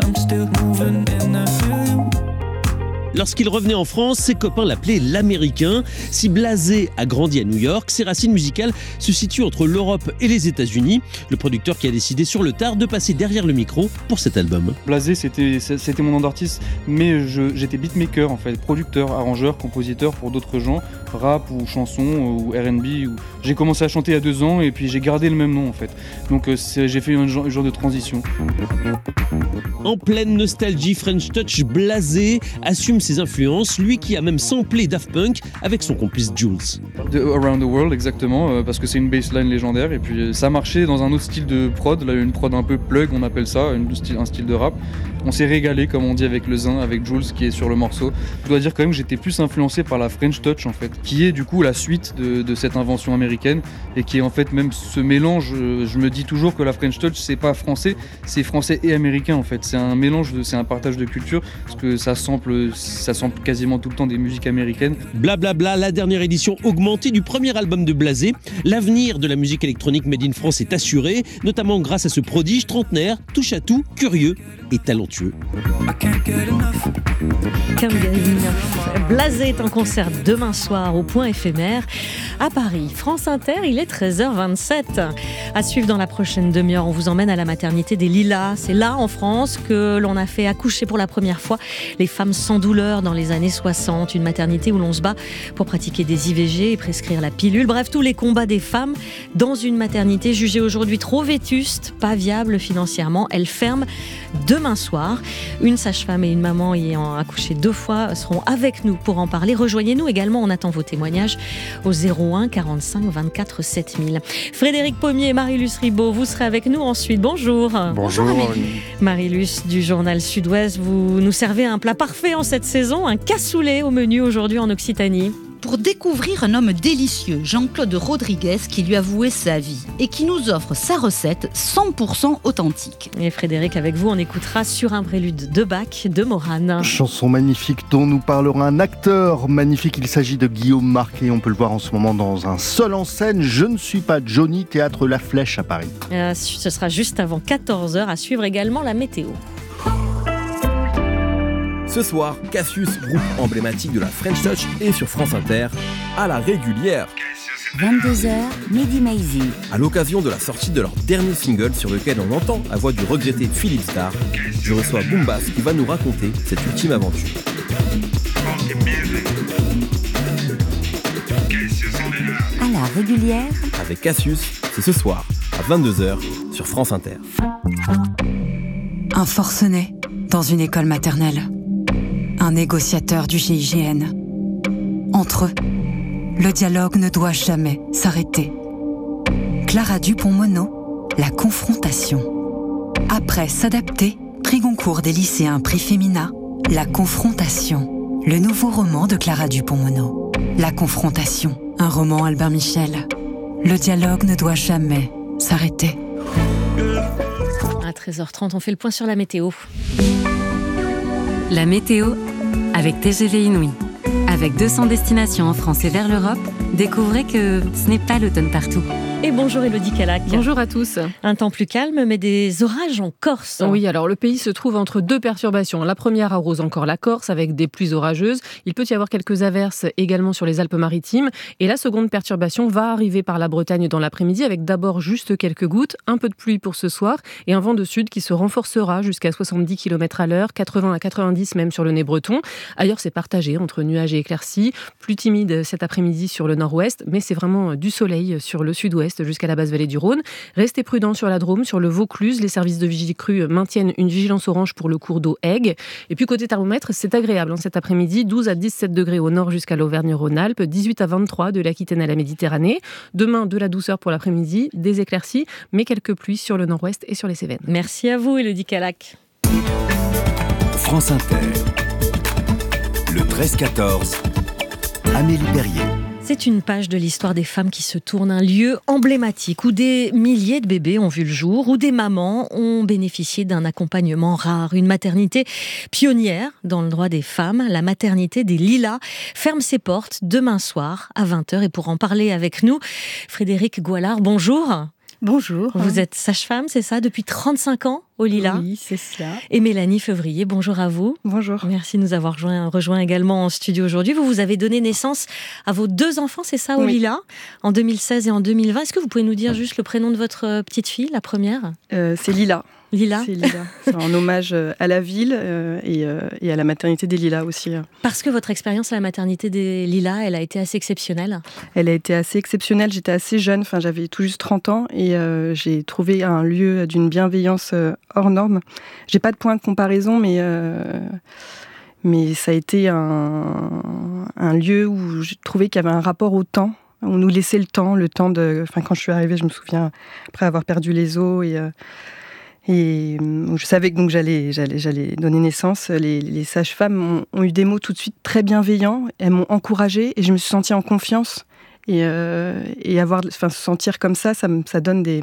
Speaker 7: Lorsqu'il revenait en France, ses copains l'appelaient l'Américain. Si Blasé a grandi à New York, ses racines musicales se situent entre l'Europe et les États-Unis. Le producteur qui a décidé sur le tard de passer derrière le micro pour cet album.
Speaker 8: Blasé, c'était, c'était mon nom d'artiste, mais je, j'étais beatmaker en fait, producteur, arrangeur, compositeur pour d'autres gens, rap ou chanson ou R and B. Ou... J'ai commencé à chanter il y a deux ans et puis j'ai gardé le même nom en fait. Donc c'est, j'ai fait un genre, un genre de transition.
Speaker 7: En pleine nostalgie French Touch, Blasé assume ses influences, lui qui a même samplé Daft Punk avec son complice Jules.
Speaker 8: De Around the World, exactement, euh, parce que c'est une bassline légendaire et puis ça marchait dans un autre style de prod, là, une prod un peu plug, on appelle ça, une style, un style de rap. On s'est régalé, comme on dit, avec le zin, avec Jules qui est sur le morceau. Je dois dire quand même que j'étais plus influencé par la French Touch en fait, qui est du coup la suite de, de cette invention américaine et qui est en fait même ce mélange. Je me dis toujours que la French Touch c'est pas français, c'est français et américain en fait. C'est un mélange, de, c'est un partage de culture parce que ça sample, ça sample quasiment tout le temps des musiques américaines.
Speaker 7: Blablabla, bla bla, la dernière édition augmentée du premier album de Blasé. L'avenir de la musique électronique made in France est assuré, notamment grâce à ce prodige trentenaire, touche à tout, curieux et talentueux.
Speaker 2: Blasé est en concert demain soir au Point éphémère à Paris. France Inter, il est treize heures vingt-sept. À suivre dans la prochaine demi-heure, on vous emmène à la maternité des Lilas. C'est là en France que l'on a fait accoucher pour la première fois les femmes sans douleur dans les années soixante. Une maternité où l'on se bat pour pratiquer des I V G et prescrire la pilule. Bref, tous les combats des femmes dans une maternité jugée aujourd'hui trop vétuste, pas viable financièrement. Elle ferme demain soir. Une sage-femme et une maman ayant accouché deux fois seront avec nous pour en parler. Rejoignez-nous également, on attend vos témoignages au zéro un quarante-cinq vingt-quatre sept mille. Frédéric Pommier et Marie-Luce Ribaud, vous serez avec nous ensuite. Bonjour.
Speaker 9: Bonjour.
Speaker 2: Marie-Luce du journal Sud-Ouest, vous nous servez un plat parfait en cette saison, un cassoulet au menu aujourd'hui en Occitanie.
Speaker 10: Pour découvrir un homme délicieux, Jean-Claude Rodriguez, qui lui a voué sa vie et qui nous offre sa recette cent pour cent authentique.
Speaker 2: Et Frédéric, avec vous, on écoutera Sur un prélude de Bach de Morane.
Speaker 9: Chanson magnifique dont nous parlera un acteur magnifique. Il s'agit de Guillaume Marquet. On peut le voir en ce moment dans un seul en scène. Je ne suis pas Johnny, théâtre La Flèche à Paris.
Speaker 2: Euh, ce sera juste avant quatorze heures. À suivre également la météo.
Speaker 26: Ce soir, Cassius, groupe emblématique de la French Touch, est sur France Inter, à la régulière.
Speaker 27: vingt-deux heures, Mehdi Maizi.
Speaker 26: À l'occasion de la sortie de leur dernier single sur lequel on entend la voix du regretté Philippe Starr, je reçois Boombas qui va nous raconter cette ultime aventure.
Speaker 27: À la régulière.
Speaker 26: Avec Cassius, c'est ce soir, à vingt-deux heures, sur France Inter.
Speaker 28: Un forcené dans une école maternelle. Un négociateur du G I G N. Entre eux, le dialogue ne doit jamais s'arrêter. Clara Dupont-Moreau, la confrontation. Après S'adapter, prix Goncourt des lycéens, prix Femina, La confrontation. Le nouveau roman de Clara Dupont-Moreau. La confrontation, un roman Albert Michel. Le dialogue ne doit jamais s'arrêter.
Speaker 2: À treize heures trente, on fait le point sur la météo.
Speaker 29: La météo avec T G V Inouï. Avec deux cents destinations en France et vers l'Europe,
Speaker 27: Découvrez que ce n'est pas l'automne partout.
Speaker 2: Et bonjour Élodie Calac.
Speaker 3: Bonjour à tous.
Speaker 2: Un temps plus calme, mais des orages en Corse.
Speaker 3: Oui, alors le pays se trouve entre deux perturbations. La première arrose encore la Corse avec des pluies orageuses. Il peut y avoir quelques averses également sur les Alpes-Maritimes. Et la seconde perturbation va arriver par la Bretagne dans l'après-midi avec d'abord juste quelques gouttes, un peu de pluie pour ce soir et un vent de sud qui se renforcera jusqu'à soixante-dix kilomètres à l'heure, quatre-vingts à quatre-vingt-dix même sur le nez breton. Ailleurs, c'est partagé entre nuages et éclaircies. Plus timide cet après-midi sur le nord-ouest, mais c'est vraiment du soleil sur le sud-ouest jusqu'à la basse vallée du Rhône. Restez prudents sur la Drôme, sur le Vaucluse. Les services de vigie crue maintiennent une vigilance orange pour le cours d'eau Aigue. Et puis côté thermomètre, c'est agréable hein, cet après-midi. douze à dix-sept degrés au nord jusqu'à l'Auvergne-Rhône-Alpes, dix-huit à vingt-trois de l'Aquitaine à la Méditerranée. Demain, de la douceur pour l'après-midi, des éclaircies, mais quelques pluies sur le nord-ouest et sur les Cévennes.
Speaker 2: Merci à vous, Élodie Calac.
Speaker 1: France Inter. Le treize quatorze. Amélie Perrier.
Speaker 2: C'est une page de l'histoire des femmes qui se tournent, un lieu emblématique où des milliers de bébés ont vu le jour, où des mamans ont bénéficié d'un accompagnement rare. Une maternité pionnière dans le droit des femmes, la maternité des Lilas, ferme ses portes demain soir à vingt heures. Et pour en parler avec nous, Frédérique Goualard, bonjour.
Speaker 5: Bonjour.
Speaker 2: Vous êtes sage-femme, c'est ça, depuis trente-cinq ans au Lilas?
Speaker 5: Oui, c'est cela.
Speaker 2: Et Mélanie Fevrier, bonjour à vous.
Speaker 5: Bonjour.
Speaker 2: Merci de nous avoir rejoint, rejoint également en studio aujourd'hui. Vous, vous avez donné naissance à vos deux enfants, c'est ça, au
Speaker 5: oui.
Speaker 2: Lilas, en deux mille seize et en deux mille vingt. Est-ce que vous pouvez nous dire juste le prénom de votre petite fille, la première?
Speaker 5: euh, C'est Lila.
Speaker 2: Lila.
Speaker 5: C'est Lila. C'est en hommage à la ville euh, et, euh, et à la maternité des Lilas aussi.
Speaker 2: Parce que votre expérience à la maternité des Lilas, elle a été assez exceptionnelle.
Speaker 5: Elle a été assez exceptionnelle. J'étais assez jeune, enfin, j'avais tout juste trente ans et euh, j'ai trouvé un lieu d'une bienveillance euh, hors norme. J'ai pas de point de comparaison, mais, euh, mais ça a été un, un lieu où j'ai trouvé qu'il y avait un rapport au temps. On nous laissait le temps, le temps de... Enfin, quand je suis arrivée, je me souviens, après avoir perdu les os et... Euh, Et je savais que donc j'allais, j'allais, j'allais donner naissance. Les, les sages-femmes ont, ont eu des mots tout de suite très bienveillants. Elles m'ont encouragée et je me suis sentie en confiance. Et, euh, et avoir, enfin, se sentir comme ça, ça, ça donne des,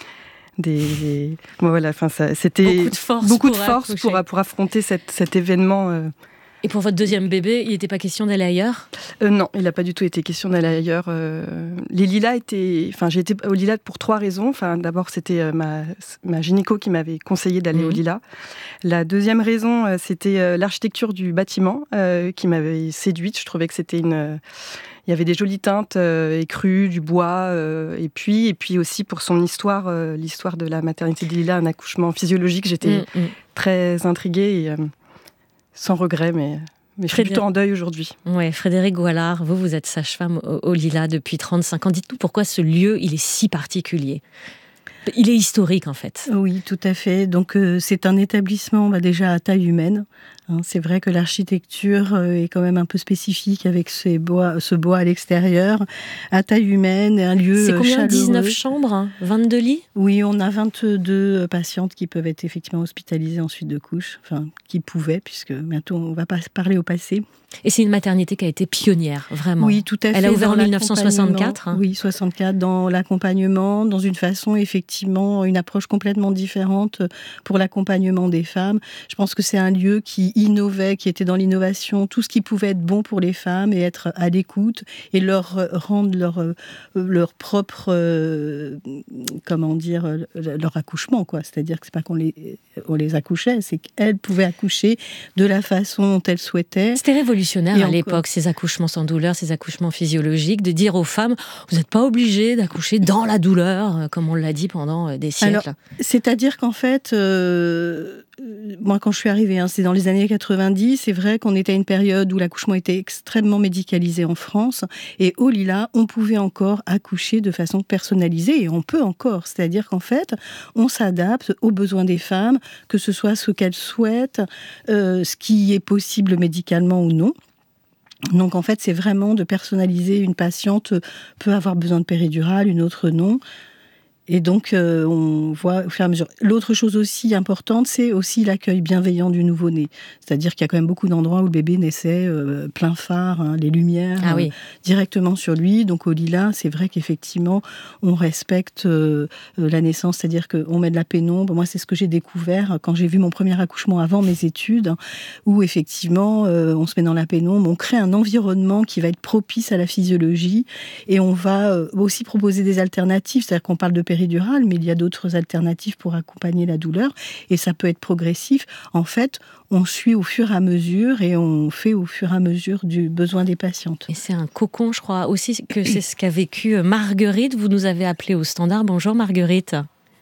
Speaker 5: des, bon, voilà. Enfin, ça, c'était
Speaker 2: beaucoup de force,
Speaker 5: beaucoup
Speaker 2: pour,
Speaker 5: de force pour, pour affronter cette, cet événement. Euh,
Speaker 2: Et pour votre deuxième bébé, il n'était pas question d'aller ailleurs ?
Speaker 5: euh, Non, il n'a pas du tout été question d'aller ailleurs. Euh, les Lilas étaient... Enfin, j'ai été au Lilas pour trois raisons. Enfin, d'abord, c'était ma, ma gynéco qui m'avait conseillé d'aller mmh. au Lilas. La deuxième raison, c'était l'architecture du bâtiment euh, qui m'avait séduite. Je trouvais que c'était une... Il y avait des jolies teintes euh, écrues, du bois, euh, et puis et puis aussi pour son histoire, euh, l'histoire de la maternité des Lilas, un accouchement physiologique. J'étais mmh, mmh. très intriguée et... Euh, sans regret, mais, mais je suis plutôt en deuil aujourd'hui.
Speaker 2: Ouais, Frédérique Goualard, vous, vous êtes sage-femme au, au Lilas depuis trente-cinq ans. Dites-nous pourquoi ce lieu, il est si particulier. Il est historique, en fait.
Speaker 5: Oui, tout à fait. Donc, euh, c'est un établissement bah, déjà à taille humaine. Hein, c'est vrai que l'architecture euh, est quand même un peu spécifique avec ces bois, ce bois à l'extérieur, à taille humaine, un lieu
Speaker 2: C'est combien
Speaker 5: chaleureux.
Speaker 2: dix-neuf chambres, hein, vingt-deux lits ?
Speaker 5: Oui, on a vingt-deux patientes qui peuvent être effectivement hospitalisées en suite de couche, enfin, qui pouvaient, puisque bientôt on ne va pas parler au passé.
Speaker 2: Et c'est une maternité qui a été pionnière, vraiment.
Speaker 5: Oui, tout à fait.
Speaker 2: Elle a ouvert en dix-neuf cent soixante-quatre. Hein.
Speaker 5: Oui, soixante-quatre, dans l'accompagnement, dans une façon, effectivement, une approche complètement différente pour l'accompagnement des femmes. Je pense que c'est un lieu qui innovait, qui était dans l'innovation, tout ce qui pouvait être bon pour les femmes et être à l'écoute et leur rendre leur, leur propre, euh, comment dire, leur accouchement, quoi. C'est-à-dire que c'est pas qu'on les, on les accouchait, c'est qu'elles pouvaient accoucher de la façon dont elles souhaitaient.
Speaker 2: C'était révolutionnaire à l'époque, ces accouchements sans douleur, ces accouchements physiologiques, de dire aux femmes, vous n'êtes pas obligées d'accoucher dans la douleur, comme on l'a dit pendant des siècles.
Speaker 5: Alors, c'est-à-dire qu'en fait, euh, moi quand je suis arrivée, hein, c'est dans les années quatre-vingt-dix, c'est vrai qu'on était à une période où l'accouchement était extrêmement médicalisé en France, et au Lilas, on pouvait encore accoucher de façon personnalisée, et on peut encore, c'est-à-dire qu'en fait, on s'adapte aux besoins des femmes, que ce soit ce qu'elles souhaitent, euh, ce qui est possible médicalement ou non. Donc en fait, c'est vraiment de personnaliser. Une patiente peut avoir besoin de péridurale, une autre non.
Speaker 11: Et donc, euh, on voit au fur et à mesure. L'autre chose aussi importante, c'est aussi l'accueil bienveillant du nouveau-né. C'est-à-dire qu'il y a quand même beaucoup d'endroits où le bébé naissait euh, plein phare, hein, les lumières
Speaker 2: ah oui.
Speaker 11: euh, directement sur lui. Donc, au Lila, c'est vrai qu'effectivement, on respecte euh, la naissance, c'est-à-dire qu'on met de la pénombre. Moi, c'est ce que j'ai découvert quand j'ai vu mon premier accouchement avant mes études, hein, où effectivement, euh, on se met dans la pénombre, on crée un environnement qui va être propice à la physiologie et on va euh, aussi proposer des alternatives. C'est-à-dire qu'on parle de péridurale, mais il y a d'autres alternatives pour accompagner la douleur et ça peut être progressif. En fait, on suit au fur et à mesure et on fait au fur et à mesure du besoin des patientes.
Speaker 2: Et c'est un cocon, je crois aussi que c'est ce qu'a vécu Marguerite. Vous nous avez appelé au standard. Bonjour Marguerite.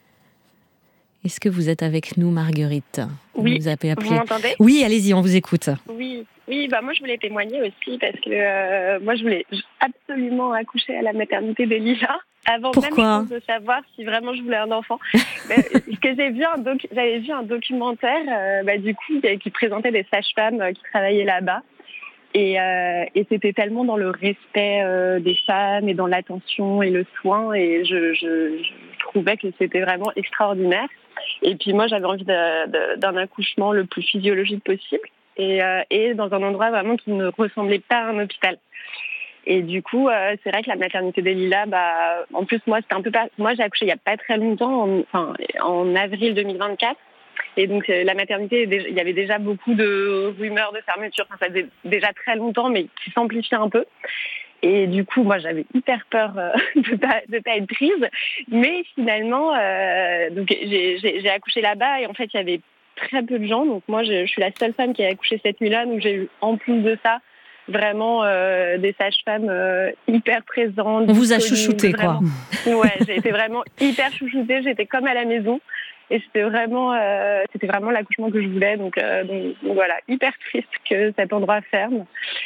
Speaker 2: Est-ce que vous êtes avec nous, Marguerite?
Speaker 12: Oui,
Speaker 2: vous, avez appelé...
Speaker 12: vous m'entendez?
Speaker 2: Oui, allez-y, on vous écoute.
Speaker 12: Oui, oui bah moi je voulais témoigner aussi parce que euh, moi je voulais absolument accoucher à la maternité des Lilas. Avant
Speaker 2: Pourquoi?
Speaker 12: même de savoir si vraiment je voulais un enfant. Mais, parce que j'ai vu un doc, j'avais vu un documentaire euh, bah, du coup qui présentait des sages-femmes euh, qui travaillaient là-bas. Et, euh, et c'était tellement dans le respect euh, des femmes et dans l'attention et le soin. Et je, je, je trouvais que c'était vraiment extraordinaire. Et puis moi, j'avais envie de, de, d'un accouchement le plus physiologique possible. Et, euh, et dans un endroit vraiment qui ne ressemblait pas à un hôpital. Et du coup, euh, c'est vrai que la maternité des Lilas, bah, en plus, moi, c'était un peu pas... moi, j'ai accouché il n'y a pas très longtemps, en, enfin, en avril deux mille vingt-quatre. Et donc, la maternité, il y avait déjà beaucoup de rumeurs de fermeture. Enfin, ça faisait déjà très longtemps, mais qui s'amplifiaient un peu. Et du coup, moi, j'avais hyper peur euh, de pas, de pas être prise. Mais finalement, euh, donc, j'ai, j'ai, j'ai accouché là-bas et en fait, il y avait très peu de gens. Donc, moi, je, je suis la seule femme qui a accouché cette nuit-là. Donc, j'ai eu, en plus de ça, vraiment euh, des sages-femmes euh, hyper présentes.
Speaker 2: On vous a chouchouté, quoi.
Speaker 12: Ouais, j'ai été vraiment hyper chouchoutée. J'étais comme à la maison. Et c'était vraiment, euh, c'était vraiment l'accouchement que je voulais. Donc, euh, donc, donc voilà, hyper triste que cet endroit ferme.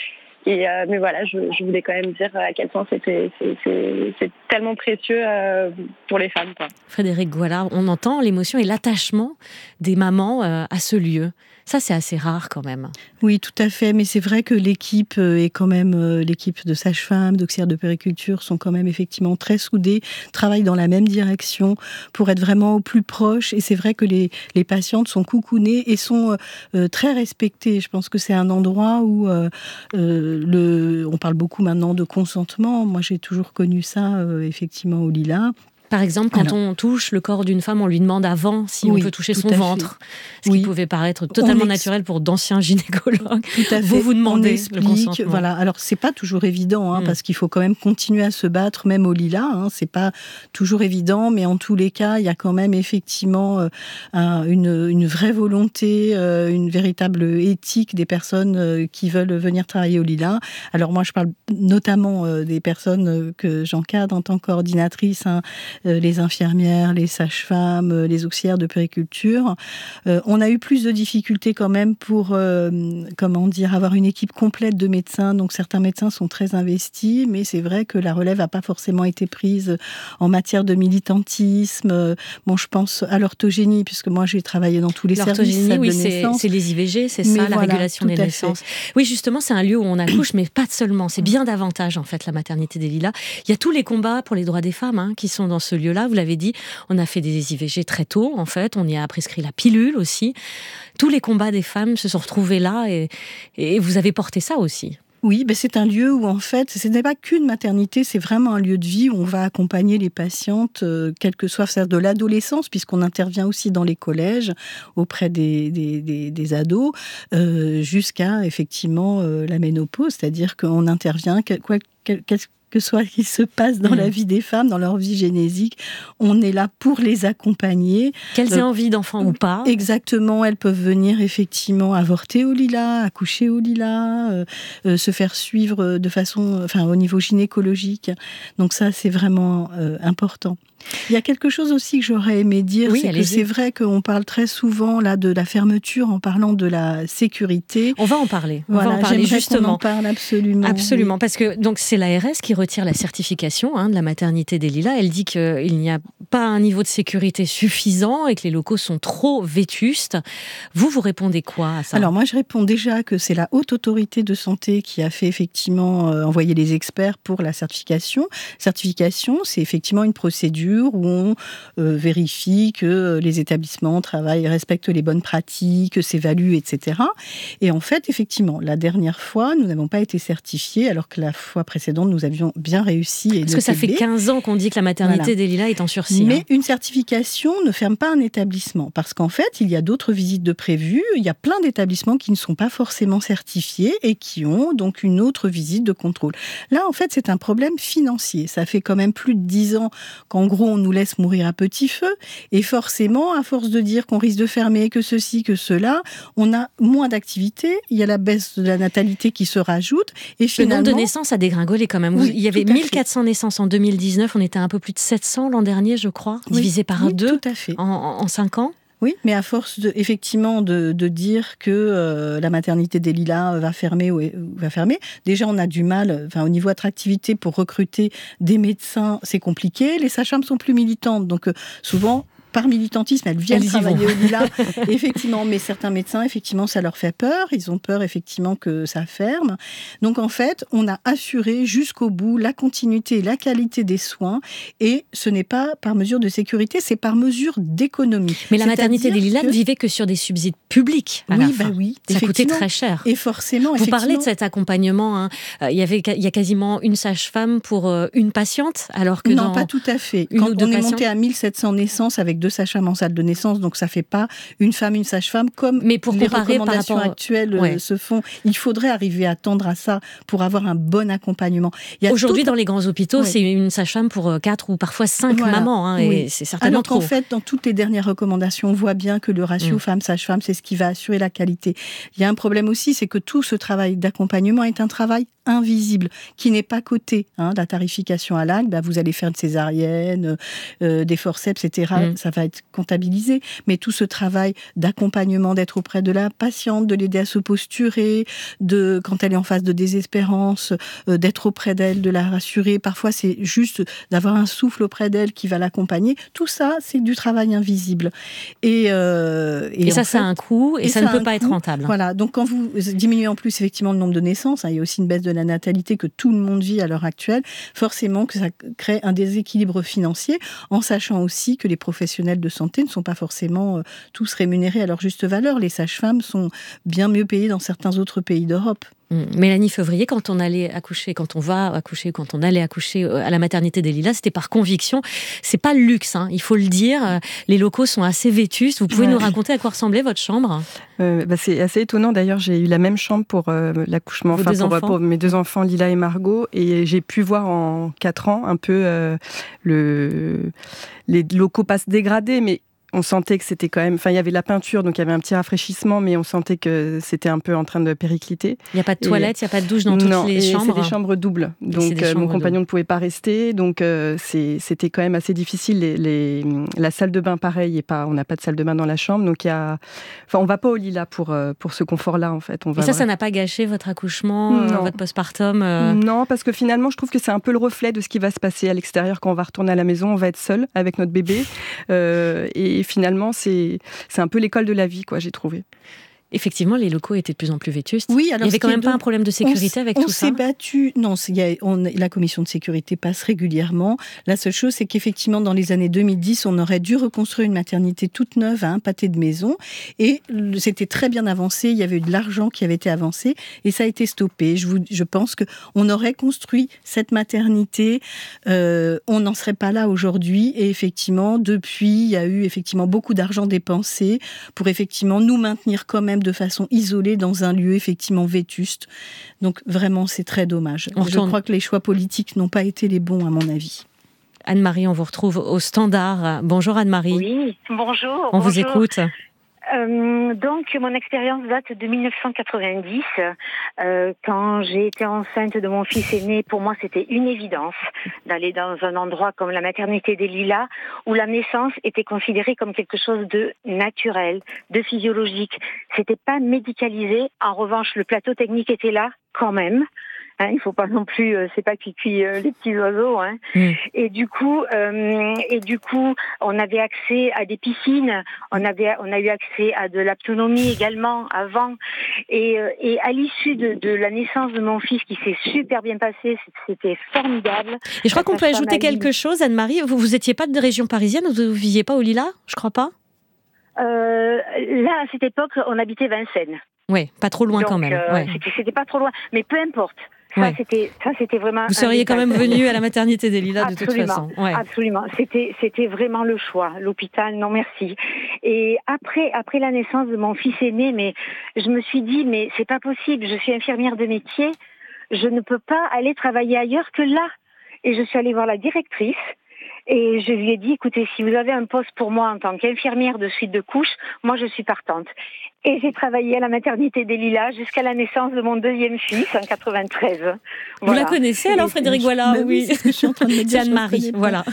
Speaker 12: Et euh, mais voilà, je, je voulais quand même dire à quel point c'était, c'est, c'est, c'est tellement précieux euh, pour les femmes, quoi.
Speaker 2: Frédéric Goualard, on entend l'émotion et l'attachement des mamans euh, à ce lieu. Ça, c'est assez rare quand même.
Speaker 11: Oui, tout à fait. Mais c'est vrai que l'équipe est quand même, l'équipe de sages-femmes, d'auxiliaires de périculture sont quand même effectivement très soudées, travaillent dans la même direction pour être vraiment au plus proche. Et c'est vrai que les, les patientes sont coucounées et sont euh, très respectées. Je pense que c'est un endroit où euh, euh, le, on parle beaucoup maintenant de consentement. Moi, j'ai toujours connu ça euh, effectivement au Lilas.
Speaker 2: Par exemple, quand Alors, on touche le corps d'une femme, on lui demande avant si oui, on peut toucher son ventre. Ce oui. qui pouvait paraître totalement ex... naturel pour d'anciens gynécologues.
Speaker 11: Tout à fait.
Speaker 2: Vous vous demandez
Speaker 11: explique,
Speaker 2: le consentement.
Speaker 11: Voilà. Alors, c'est pas toujours évident, hein, mm. parce qu'il faut quand même continuer à se battre, même au Lilas. Hein, c'est pas toujours évident, mais en tous les cas, il y a quand même effectivement euh, un, une, une vraie volonté, euh, une véritable éthique des personnes euh, qui veulent venir travailler au Lilas. Alors, moi, je parle notamment euh, des personnes que j'encadre en tant que coordinatrice, hein, les infirmières, les sages-femmes, les auxiliaires de périculture. Euh, on a eu plus de difficultés quand même pour, euh, comment dire, avoir une équipe complète de médecins. Donc certains médecins sont très investis, mais c'est vrai que la relève n'a pas forcément été prise en matière de militantisme. Bon, je pense à l'orthogénie, puisque moi j'ai travaillé dans tous les services
Speaker 2: oui,
Speaker 11: de
Speaker 2: c'est,
Speaker 11: naissance.
Speaker 2: c'est les I V G, c'est ça, mais la voilà, régulation des naissances. Fait. Oui, justement, c'est un lieu où on accouche, mais pas seulement. C'est bien davantage, en fait, la maternité des Lilas. Il y a tous les combats pour les droits des femmes hein, qui sont dans ce lieu-là, vous l'avez dit, on a fait des I V G très tôt, en fait, on y a prescrit la pilule aussi. Tous les combats des femmes se sont retrouvés là et, et vous avez porté ça aussi.
Speaker 11: Oui, ben c'est un lieu où en fait, ce n'est pas qu'une maternité, c'est vraiment un lieu de vie où on va accompagner les patientes, euh, quelle que soit, c'est-à-dire de l'adolescence, puisqu'on intervient aussi dans les collèges auprès des, des, des, des ados, euh, jusqu'à effectivement euh, la ménopause, c'est-à-dire qu'on intervient, quel, quoi, quel, quel, que soit ce qui se passe dans mmh. la vie des femmes, dans leur vie génésique, on est là pour les accompagner.
Speaker 2: Qu'elles aient euh, envie d'enfants ou pas.
Speaker 11: Exactement, elles peuvent venir effectivement avorter au Lilas, accoucher au Lilas, euh, euh, se faire suivre de façon, enfin au niveau gynécologique. Donc ça, c'est vraiment euh, important. Il y a quelque chose aussi que j'aurais aimé dire, oui, c'est allez-y. Que c'est vrai qu'on parle très souvent là de la fermeture en parlant de la sécurité.
Speaker 2: On va en parler. On
Speaker 11: voilà,
Speaker 2: va en parler justement.
Speaker 11: On en parle absolument.
Speaker 2: Absolument, oui. Parce que donc c'est l'A R S qui retire la certification hein, de la maternité des Lilas. Elle dit qu'il n'y a pas un niveau de sécurité suffisant et que les locaux sont trop vétustes. Vous, vous répondez quoi à ça ?
Speaker 11: Alors moi, je réponds déjà que c'est la Haute Autorité de Santé qui a fait effectivement euh, envoyer les experts pour la certification. Certification, c'est effectivement une procédure où on euh, vérifie que les établissements travaillent, respectent les bonnes pratiques, s'évaluent, et cetera. Et en fait, effectivement, la dernière fois, nous n'avons pas été certifiés, alors que la fois précédente, nous avions bien réussi. Et
Speaker 2: Parce que ça fait quinze ans qu'on dit que la maternité
Speaker 11: voilà.
Speaker 2: des Lilas est en sursis.
Speaker 11: Mais
Speaker 2: hein.
Speaker 11: une certification ne ferme pas un établissement, parce qu'en fait, il y a d'autres visites de prévues. Il y a plein d'établissements qui ne sont pas forcément certifiés et qui ont donc une autre visite de contrôle. Là, en fait, c'est un problème financier. Ça fait quand même plus de dix ans qu'en gros, on nous laisse mourir à petit feu. Et forcément, à force de dire qu'on risque de fermer, que ceci, que cela, on a moins d'activité. Il y a la baisse de la natalité qui se rajoute. Et finalement,
Speaker 2: le nombre de naissances a dégringolé quand même.
Speaker 11: Oui,
Speaker 2: il y avait
Speaker 11: tout à
Speaker 2: mille quatre cents naissances en deux mille dix-neuf. On était un peu plus de sept cents l'an dernier, je crois,
Speaker 11: oui,
Speaker 2: divisé par
Speaker 11: oui,
Speaker 2: deux
Speaker 11: tout à fait.
Speaker 2: En, en cinq ans.
Speaker 11: Oui, mais à force de, effectivement de, de dire que euh, la maternité des Lilas va fermer ou va fermer, déjà on a du mal, enfin au niveau attractivité pour recruter des médecins, c'est compliqué. Les sages-femmes sont plus militantes, donc euh, souvent. Par militantisme, elles viennent elles travailler au Lilas, effectivement, mais certains médecins, effectivement, ça leur fait peur. Ils ont peur, effectivement, que ça ferme. Donc, en fait, on a assuré jusqu'au bout la continuité et la qualité des soins. Et ce n'est pas par mesure de sécurité, c'est par mesure d'économie.
Speaker 2: Mais la maternité des Lilas
Speaker 11: que...
Speaker 2: ne vivait que sur des subsides publics. À
Speaker 11: oui,
Speaker 2: la fin.
Speaker 11: bah oui,
Speaker 2: ça coûtait très cher.
Speaker 11: Et forcément,
Speaker 2: vous parlez de cet accompagnement. Hein. Il y avait, il y a quasiment une sage-femme pour une patiente, alors que
Speaker 11: non,
Speaker 2: dans
Speaker 11: pas tout à fait.
Speaker 2: Quand
Speaker 11: on est
Speaker 2: patients...
Speaker 11: monté à mille sept cents naissances avec deux sages-femmes en salle de naissance, donc ça fait pas une femme, une sage-femme, comme
Speaker 2: mais pour
Speaker 11: les
Speaker 2: comparer
Speaker 11: recommandations
Speaker 2: par rapport...
Speaker 11: actuelles
Speaker 2: ouais.
Speaker 11: se font. Il faudrait arriver à tendre à ça pour avoir un bon accompagnement.
Speaker 2: Aujourd'hui,
Speaker 11: tout...
Speaker 2: dans les grands hôpitaux, ouais. c'est une sage-femme pour quatre ou parfois cinq voilà. mamans, hein,
Speaker 11: oui.
Speaker 2: et c'est certainement
Speaker 11: Alors
Speaker 2: trop.
Speaker 11: qu'en fait, dans toutes les dernières recommandations, on voit bien que le ratio mmh. femme-sage-femme, c'est ce qui va assurer la qualité. Il y a un problème aussi, c'est que tout ce travail d'accompagnement est un travail invisible, qui n'est pas coté. Hein, la tarification à l'acte, bah, vous allez faire une césarienne, euh, des forceps, et cetera. Mmh. Ça va être comptabilisé. Mais tout ce travail d'accompagnement, d'être auprès de la patiente, de l'aider à se posturer, de, quand elle est en phase de désespérance, euh, d'être auprès d'elle, de la rassurer. Parfois, c'est juste d'avoir un souffle auprès d'elle qui va l'accompagner. Tout ça, c'est du travail invisible. Et, euh,
Speaker 2: et, et ça, fait, ça a un coût et, et ça, ça ne peut pas coût. être rentable.
Speaker 11: Voilà. Donc, quand vous diminuez en plus, effectivement, le nombre de naissances, hein, il y a aussi une baisse de la natalité que tout le monde vit à l'heure actuelle, forcément que ça crée un déséquilibre financier, en sachant aussi que les professionnels de santé ne sont pas forcément euh, tous rémunérés à leur juste valeur. Les sages-femmes sont bien mieux payées dans certains autres pays d'Europe.
Speaker 2: Mélanie Fevrier, quand on allait accoucher, quand on va accoucher, quand on allait accoucher à la maternité des Lilas, c'était par conviction. C'est pas le luxe, hein, il faut le dire. Les locaux sont assez vétustes. Vous pouvez ouais. nous raconter à quoi ressemblait votre chambre ?
Speaker 5: euh, bah C'est assez étonnant. D'ailleurs, j'ai eu la même chambre pour euh, l'accouchement, enfin pour, pour mes deux enfants, Lila et Margot, et j'ai pu voir en quatre ans un peu euh, le, les locaux pas se dégrader, mais on sentait que c'était quand même... Enfin, il y avait la peinture, donc il y avait un petit rafraîchissement, mais on sentait que c'était un peu en train de péricliter.
Speaker 2: Il n'y a pas de toilette, il n'y a pas de douche dans toutes
Speaker 5: non,
Speaker 2: les
Speaker 5: et
Speaker 2: chambres.
Speaker 5: c'est des chambres doubles. Donc, euh, mon compagnon doubles. ne pouvait pas rester. Donc, euh, c'est, c'était quand même assez difficile. Les, les, la salle de bain, pareil, et pas, on n'a pas de salle de bain dans la chambre. Donc, il y a... Enfin, on ne va pas au Lilas pour, euh, pour ce confort-là, en fait. On va
Speaker 2: et ça,
Speaker 5: vrai...
Speaker 2: ça n'a pas gâché votre accouchement, euh, votre postpartum euh...
Speaker 5: Non, parce que finalement, je trouve que c'est un peu le reflet de ce qui va se passer à l'extérieur quand on va retourner à la maison. On va être seul avec notre bébé. Euh, et finalement, c'est C'est un peu l'école de la vie, quoi, j'ai trouvé.
Speaker 2: Effectivement, les locaux étaient de plus en plus vétustes.
Speaker 11: Oui, alors
Speaker 2: il n'y avait quand même
Speaker 11: de...
Speaker 2: pas un problème de sécurité
Speaker 11: on
Speaker 2: avec
Speaker 11: on
Speaker 2: tout ça.
Speaker 11: On s'est battu. Non, y a, on, la commission de sécurité passe régulièrement. La seule chose, c'est qu'effectivement, dans les années deux mille dix, on aurait dû reconstruire une maternité toute neuve à un pâté de maison. Et c'était très bien avancé. Il y avait eu de l'argent qui avait été avancé. Et ça a été stoppé. Je, vous, je pense qu'on aurait construit cette maternité. Euh, on n'en serait pas là aujourd'hui. Et effectivement, depuis, il y a eu effectivement beaucoup d'argent dépensé pour effectivement nous maintenir quand même de façon isolée dans un lieu effectivement vétuste. Donc vraiment, c'est très dommage. On Je retourne... crois que les choix politiques n'ont pas été les bons, à mon avis.
Speaker 2: Anne-Marie, on vous retrouve au standard. Bonjour Anne-Marie.
Speaker 13: Oui, bonjour.
Speaker 2: On
Speaker 13: bonjour.
Speaker 2: vous écoute.
Speaker 13: Euh, donc, mon expérience date de dix-neuf cent quatre-vingt-dix. Euh, quand j'ai été enceinte de mon fils aîné, pour moi, c'était une évidence d'aller dans un endroit comme la maternité des Lilas, où la naissance était considérée comme quelque chose de naturel, de physiologique. C'était pas médicalisé. En revanche, le plateau technique était là, quand même. Hein, il faut pas non plus, euh, c'est pas cuit euh, les petits oiseaux. Hein. Mm. Et du coup, euh, et du coup, on avait accès à des piscines, on avait, on a eu accès à de l'autonomie également avant. Et, euh, et à l'issue de, de la naissance de mon fils, qui s'est super bien passé, c'était formidable.
Speaker 2: Et je crois qu'on peut ajouter quelque chose, Anne-Marie. Vous, vous étiez pas de région parisienne, vous, vous viviez pas au Lilas, je crois pas.
Speaker 13: Euh, là, à cette époque, on habitait Vincennes.
Speaker 2: Oui, pas trop loin. Donc, quand même.
Speaker 13: Euh,
Speaker 2: ouais.
Speaker 13: c'était, c'était pas trop loin, mais peu importe. Ça, ouais. c'était, ça, c'était vraiment.
Speaker 2: Vous seriez quand même venu à la maternité des Lilas de toute façon.
Speaker 13: Ouais. Absolument. C'était, c'était vraiment le choix. L'hôpital, non merci. Et après, après la naissance de mon fils aîné, mais je me suis dit, mais c'est pas possible. Je suis infirmière de métier. Je ne peux pas aller travailler ailleurs que là. Et je suis allée voir la directrice. Et je lui ai dit, écoutez, si vous avez un poste pour moi en tant qu'infirmière de suite de couche, moi je suis partante. Et j'ai travaillé à la maternité des Lilas jusqu'à la naissance de mon deuxième fils en quatre-vingt-treize. Voilà.
Speaker 2: Vous la connaissez alors, Frédéric Goilard? Oui, c'est ce que je suis en train de me dire. Anne-Marie, voilà.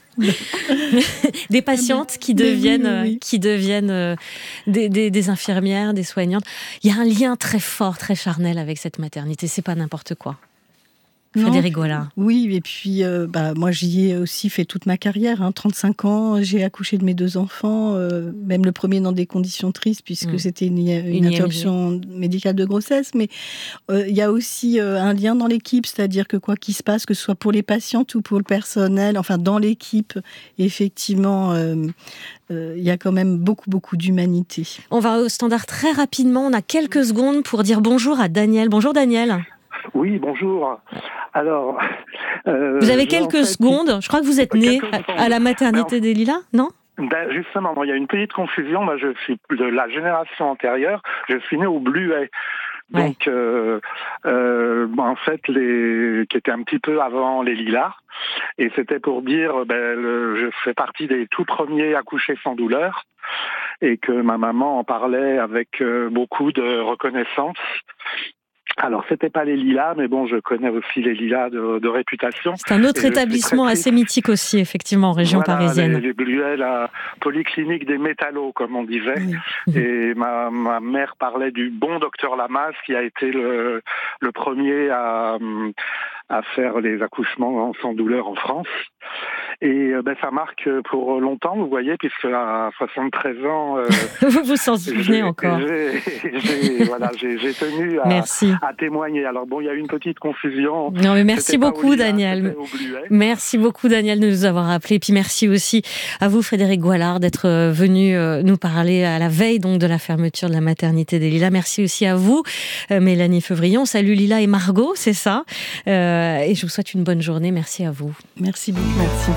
Speaker 2: Des patientes qui deviennent, oui, oui, oui. qui deviennent euh, des, des, des infirmières, des soignantes. Il y a un lien très fort, très charnel avec cette maternité. C'est pas n'importe quoi. Frédéric Goilard.
Speaker 11: Oui, et puis euh, bah, moi j'y ai aussi fait toute ma carrière, hein, trente-cinq ans, j'ai accouché de mes deux enfants, euh, même le premier dans des conditions tristes puisque mmh. c'était une, une, une interruption médicale de grossesse, mais il euh, y a aussi euh, un lien dans l'équipe, c'est-à-dire que quoi qu'il se passe, que ce soit pour les patientes ou pour le personnel, enfin dans l'équipe, effectivement, il euh, euh, y a quand même beaucoup, beaucoup d'humanité.
Speaker 2: On va au standard très rapidement, on a quelques secondes pour dire bonjour à Daniel. Bonjour Daniel.
Speaker 14: Oui, bonjour. Alors,
Speaker 2: euh, vous avez quelques en fait, secondes. Je crois que vous êtes né à, à la maternité ben, des Lilas, non?
Speaker 14: Ben justement, il y a une petite confusion. Moi, je suis de la génération antérieure. Je suis né au Bluet. Donc, ouais. euh, euh, en fait, les qui était un petit peu avant les Lilas. Et c'était pour dire, ben, le, je fais partie des tout premiers accouchés sans douleur. Et que ma maman en parlait avec euh, beaucoup de reconnaissance. Alors, c'était pas les Lilas, mais bon, je connais aussi les Lilas de, de réputation.
Speaker 2: C'est un autre établissement très, très assez mythique aussi, effectivement, en région
Speaker 14: voilà,
Speaker 2: parisienne.
Speaker 14: Les, les Bluets, la polyclinique des métallos, comme on disait. Oui. Et ma, ma mère parlait du bon docteur Lamas, qui a été le, le premier à, à faire les accouchements sans douleur en France. Et ben, ça marque pour longtemps, vous voyez, puisque à soixante-treize ans... Euh,
Speaker 2: vous vous en souvenez encore.
Speaker 14: J'ai, j'ai, voilà, j'ai, j'ai tenu à, à témoigner. Alors bon, il y a eu une petite confusion.
Speaker 2: Non, mais merci beaucoup, Lilas, Daniel. Merci beaucoup, Daniel, de nous avoir appelés. Puis merci aussi à vous, Frédéric Goilard, d'être venu nous parler à la veille donc, de la fermeture de la maternité des Lilas. Merci aussi à vous, Mélanie Feuvrion. Salut Lila et Margot, c'est ça. Euh, et je vous souhaite une bonne journée. Merci à vous.
Speaker 11: Merci beaucoup. Merci.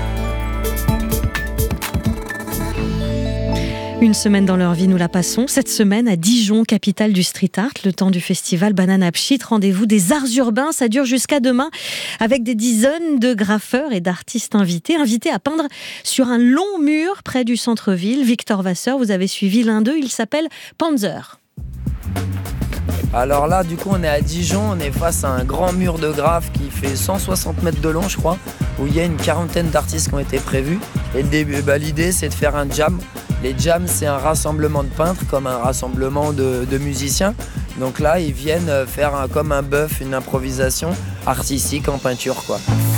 Speaker 2: Une semaine dans leur vie, nous la passons. Cette semaine à Dijon, capitale du street art, le temps du festival Banana Pchit. Rendez-vous des arts urbains, ça dure jusqu'à demain, avec des dizaines de graffeurs et d'artistes invités, invités à peindre sur un long mur près du centre-ville. Victor Vasseur, vous avez suivi l'un d'eux, il s'appelle Panzer.
Speaker 15: Alors là, du coup, on est à Dijon, on est face à un grand mur de graphe qui fait cent soixante mètres de long, je crois, où il y a une quarantaine d'artistes qui ont été prévus. Et le début, bah, l'idée, c'est de faire un jam. Les jams, c'est un rassemblement de peintres, comme un rassemblement de, de musiciens. Donc là, ils viennent faire un, comme un bœuf, une improvisation artistique en peinture, quoi.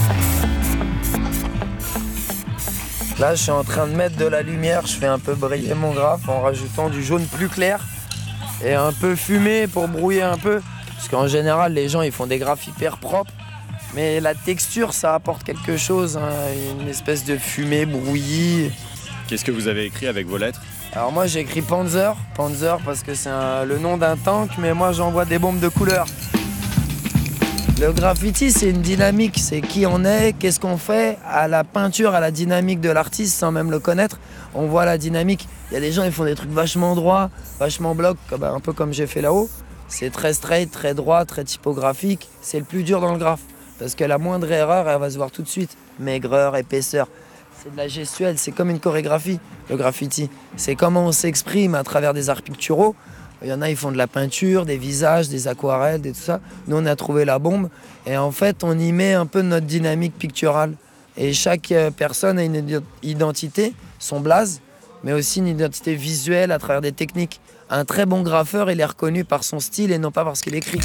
Speaker 15: Là, je suis en train de mettre de la lumière, je fais un peu briller mon graphe en rajoutant du jaune plus clair. Et un peu fumé pour brouiller un peu. Parce qu'en général, les gens ils font des graphes hyper propres. Mais la texture, ça apporte quelque chose. Hein, une espèce de fumée brouillie.
Speaker 16: Qu'est-ce que vous avez écrit avec vos lettres?
Speaker 15: Alors moi, j'ai écrit Panzer. Panzer parce que c'est un, le nom d'un tank. Mais moi, j'envoie des bombes de couleur. Le graffiti, c'est une dynamique. C'est qui on est, qu'est-ce qu'on fait. À la peinture, à la dynamique de l'artiste, sans même le connaître. On voit la dynamique. Il y a des gens, ils font des trucs vachement droits, vachement blocs, un peu comme j'ai fait là-haut. C'est très straight, très droit, très typographique. C'est le plus dur dans le graphe. Parce que la moindre erreur, elle va se voir tout de suite. Maigreur, épaisseur. C'est de la gestuelle, c'est comme une chorégraphie, le graffiti. C'est comment on s'exprime à travers des arts picturaux. Il y en a, ils font de la peinture, des visages, des aquarelles, et tout ça. Nous, on a trouvé la bombe. Et en fait, on y met un peu notre dynamique picturale. Et chaque personne a une identité, son blaze, mais aussi une identité visuelle à travers des techniques. Un très bon graffeur, il est reconnu par son style et non pas parce qu'il écrit.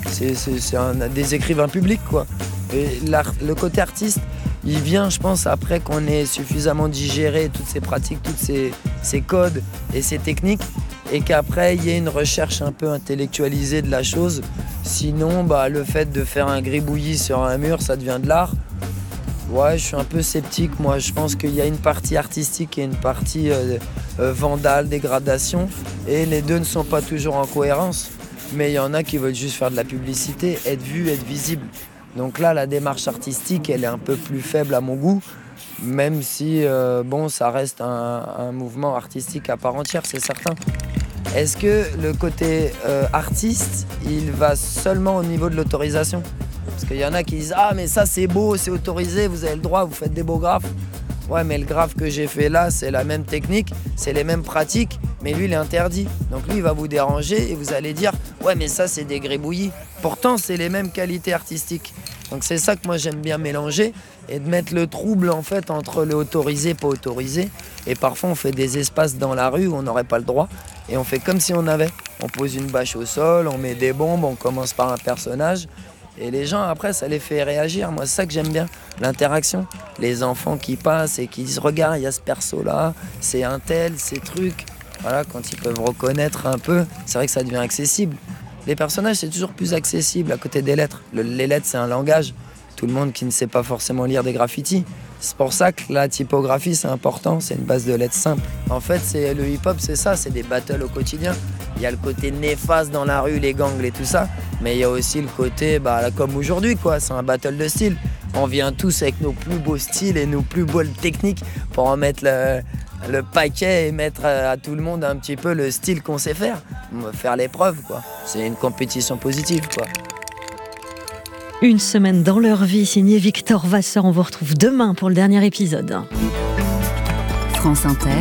Speaker 15: C'est, c'est, c'est un, des écrivains publics, quoi. Et le côté artiste, il vient, je pense, après qu'on ait suffisamment digéré toutes ces pratiques, tous ces, ces codes et ces techniques, et qu'après, il y ait une recherche un peu intellectualisée de la chose. Sinon, bah, le fait de faire un gribouillis sur un mur, ça devient de l'art. Ouais, je suis un peu sceptique, moi. Je pense qu'il y a une partie artistique et une partie euh, euh, vandale, dégradation, et les deux ne sont pas toujours en cohérence. Mais il y en a qui veulent juste faire de la publicité, être vu, être visible. Donc là, la démarche artistique, elle est un peu plus faible à mon goût, même si euh, bon, ça reste un, un mouvement artistique à part entière, c'est certain. Est-ce que le côté euh, artiste, il va seulement au niveau de l'autorisation ? Parce qu'il y en a qui disent « Ah, mais ça c'est beau, c'est autorisé, vous avez le droit, vous faites des beaux graphes. » Ouais, mais le graphe que j'ai fait là, c'est la même technique, c'est les mêmes pratiques, mais lui, il est interdit. Donc lui, il va vous déranger et vous allez dire « Ouais, mais ça, c'est des gribouillis. » Pourtant, c'est les mêmes qualités artistiques. Donc c'est ça que moi, j'aime bien mélanger et de mettre le trouble, en fait, entre le autorisé et pas autorisé. Et parfois, on fait des espaces dans la rue où on n'aurait pas le droit et on fait comme si on avait. On pose une bâche au sol, on met des bombes, on commence par un personnage. Et les gens, après, ça les fait réagir. Moi, c'est ça que j'aime bien, l'interaction. Les enfants qui passent et qui disent « Regarde, il y a ce perso-là, c'est un tel, ces trucs. » Voilà, quand ils peuvent reconnaître un peu, c'est vrai que ça devient accessible. Les personnages, c'est toujours plus accessible à côté des lettres. Le, les lettres, c'est un langage. Tout le monde qui ne sait pas forcément lire des graffitis. C'est pour ça que la typographie, c'est important. C'est une base de lettres simple. En fait, c'est, le hip-hop, c'est ça. C'est des battles au quotidien. Il y a le côté néfaste dans la rue, les gangs et tout ça. Mais il y a aussi le côté, bah, comme aujourd'hui, quoi. C'est un battle de style. On vient tous avec nos plus beaux styles et nos plus belles techniques pour en mettre le, le paquet et mettre à, à tout le monde un petit peu le style qu'on sait faire. Faire l'épreuve, quoi. C'est une compétition positive, quoi.
Speaker 2: Une semaine dans leur vie, signé Victor Vasseur. On vous retrouve demain pour le dernier épisode.
Speaker 28: France Inter,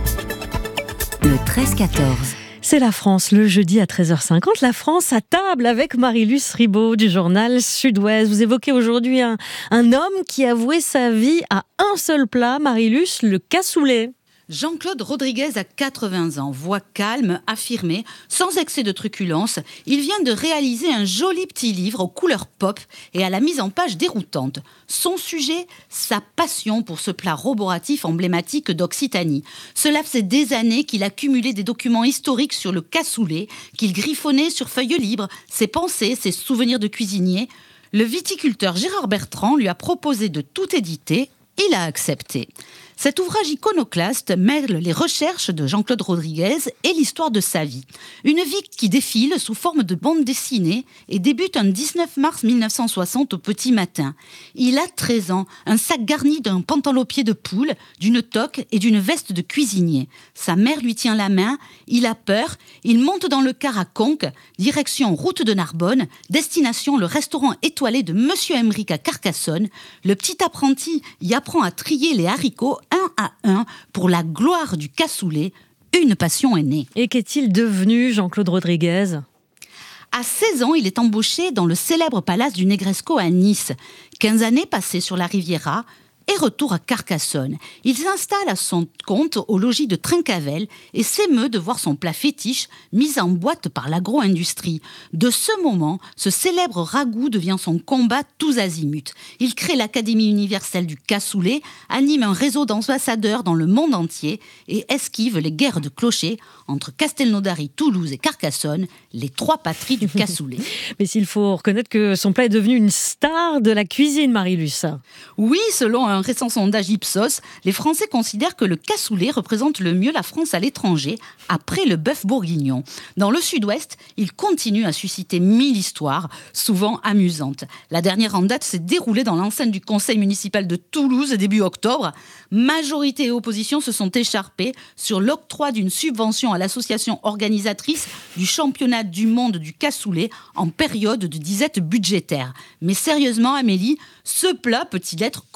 Speaker 28: le treize quatorze.
Speaker 2: C'est la France, le jeudi à treize heures cinquante. La France à table avec Marie-Luce Ribaud du journal Sud-Ouest. Vous évoquez aujourd'hui un, un homme qui a voué sa vie à un seul plat, Marie-Luce, le cassoulet.
Speaker 10: Jean-Claude Rodriguez a quatre-vingts ans, voix calme, affirmée, sans excès de truculence. Il vient de réaliser un joli petit livre aux couleurs pop et à la mise en page déroutante. Son sujet, sa passion pour ce plat roboratif emblématique d'Occitanie. Cela faisait des années qu'il accumulait des documents historiques sur le cassoulet, qu'il griffonnait sur feuille libre, ses pensées, ses souvenirs de cuisinier. Le viticulteur Gérard Bertrand lui a proposé de tout éditer. Il a accepté. Cet ouvrage iconoclaste mêle les recherches de Jean-Claude Rodriguez et l'histoire de sa vie. Une vie qui défile sous forme de bande dessinée et débute un dix-neuf mars mille neuf cent soixante au petit matin. Il a treize ans, un sac garni d'un pantalon-pied de poule, d'une toque et d'une veste de cuisinier. Sa mère lui tient la main, il a peur, il monte dans le car à Conques, direction route de Narbonne, destination le restaurant étoilé de Monsieur Emmerich à Carcassonne. Le petit apprenti y apprend à trier les haricots un à un pour la gloire du cassoulet. Une passion est née.
Speaker 2: Et qu'est-il devenu, Jean-Claude Rodriguez ?
Speaker 10: À seize ans, il est embauché dans le célèbre palace du Negresco à Nice. quinze années passées sur la Riviera et retour à Carcassonne. Il s'installe à son compte au logis de Trincavel et s'émeut de voir son plat fétiche mis en boîte par l'agro-industrie. De ce moment, ce célèbre ragoût devient son combat tous azimuts. Il crée l'Académie universelle du cassoulet, anime un réseau d'ambassadeurs dans le monde entier et esquive les guerres de clochers entre Castelnaudary, Toulouse et Carcassonne, les trois patries du cassoulet.
Speaker 2: Mais s'il faut reconnaître que son plat est devenu une star de la cuisine, Marie-Luce.
Speaker 10: Oui, selon un récent sondage Ipsos, les Français considèrent que le cassoulet représente le mieux la France à l'étranger, après le bœuf bourguignon. Dans le Sud-Ouest, il continue à susciter mille histoires, souvent amusantes. La dernière en date s'est déroulée dans l'enceinte du conseil municipal de Toulouse début octobre. Majorité et opposition se sont écharpées sur l'octroi d'une subvention à l'association organisatrice du championnat du monde du cassoulet en période de disette budgétaire. Mais sérieusement, Amélie, ce plat peut-il être contraint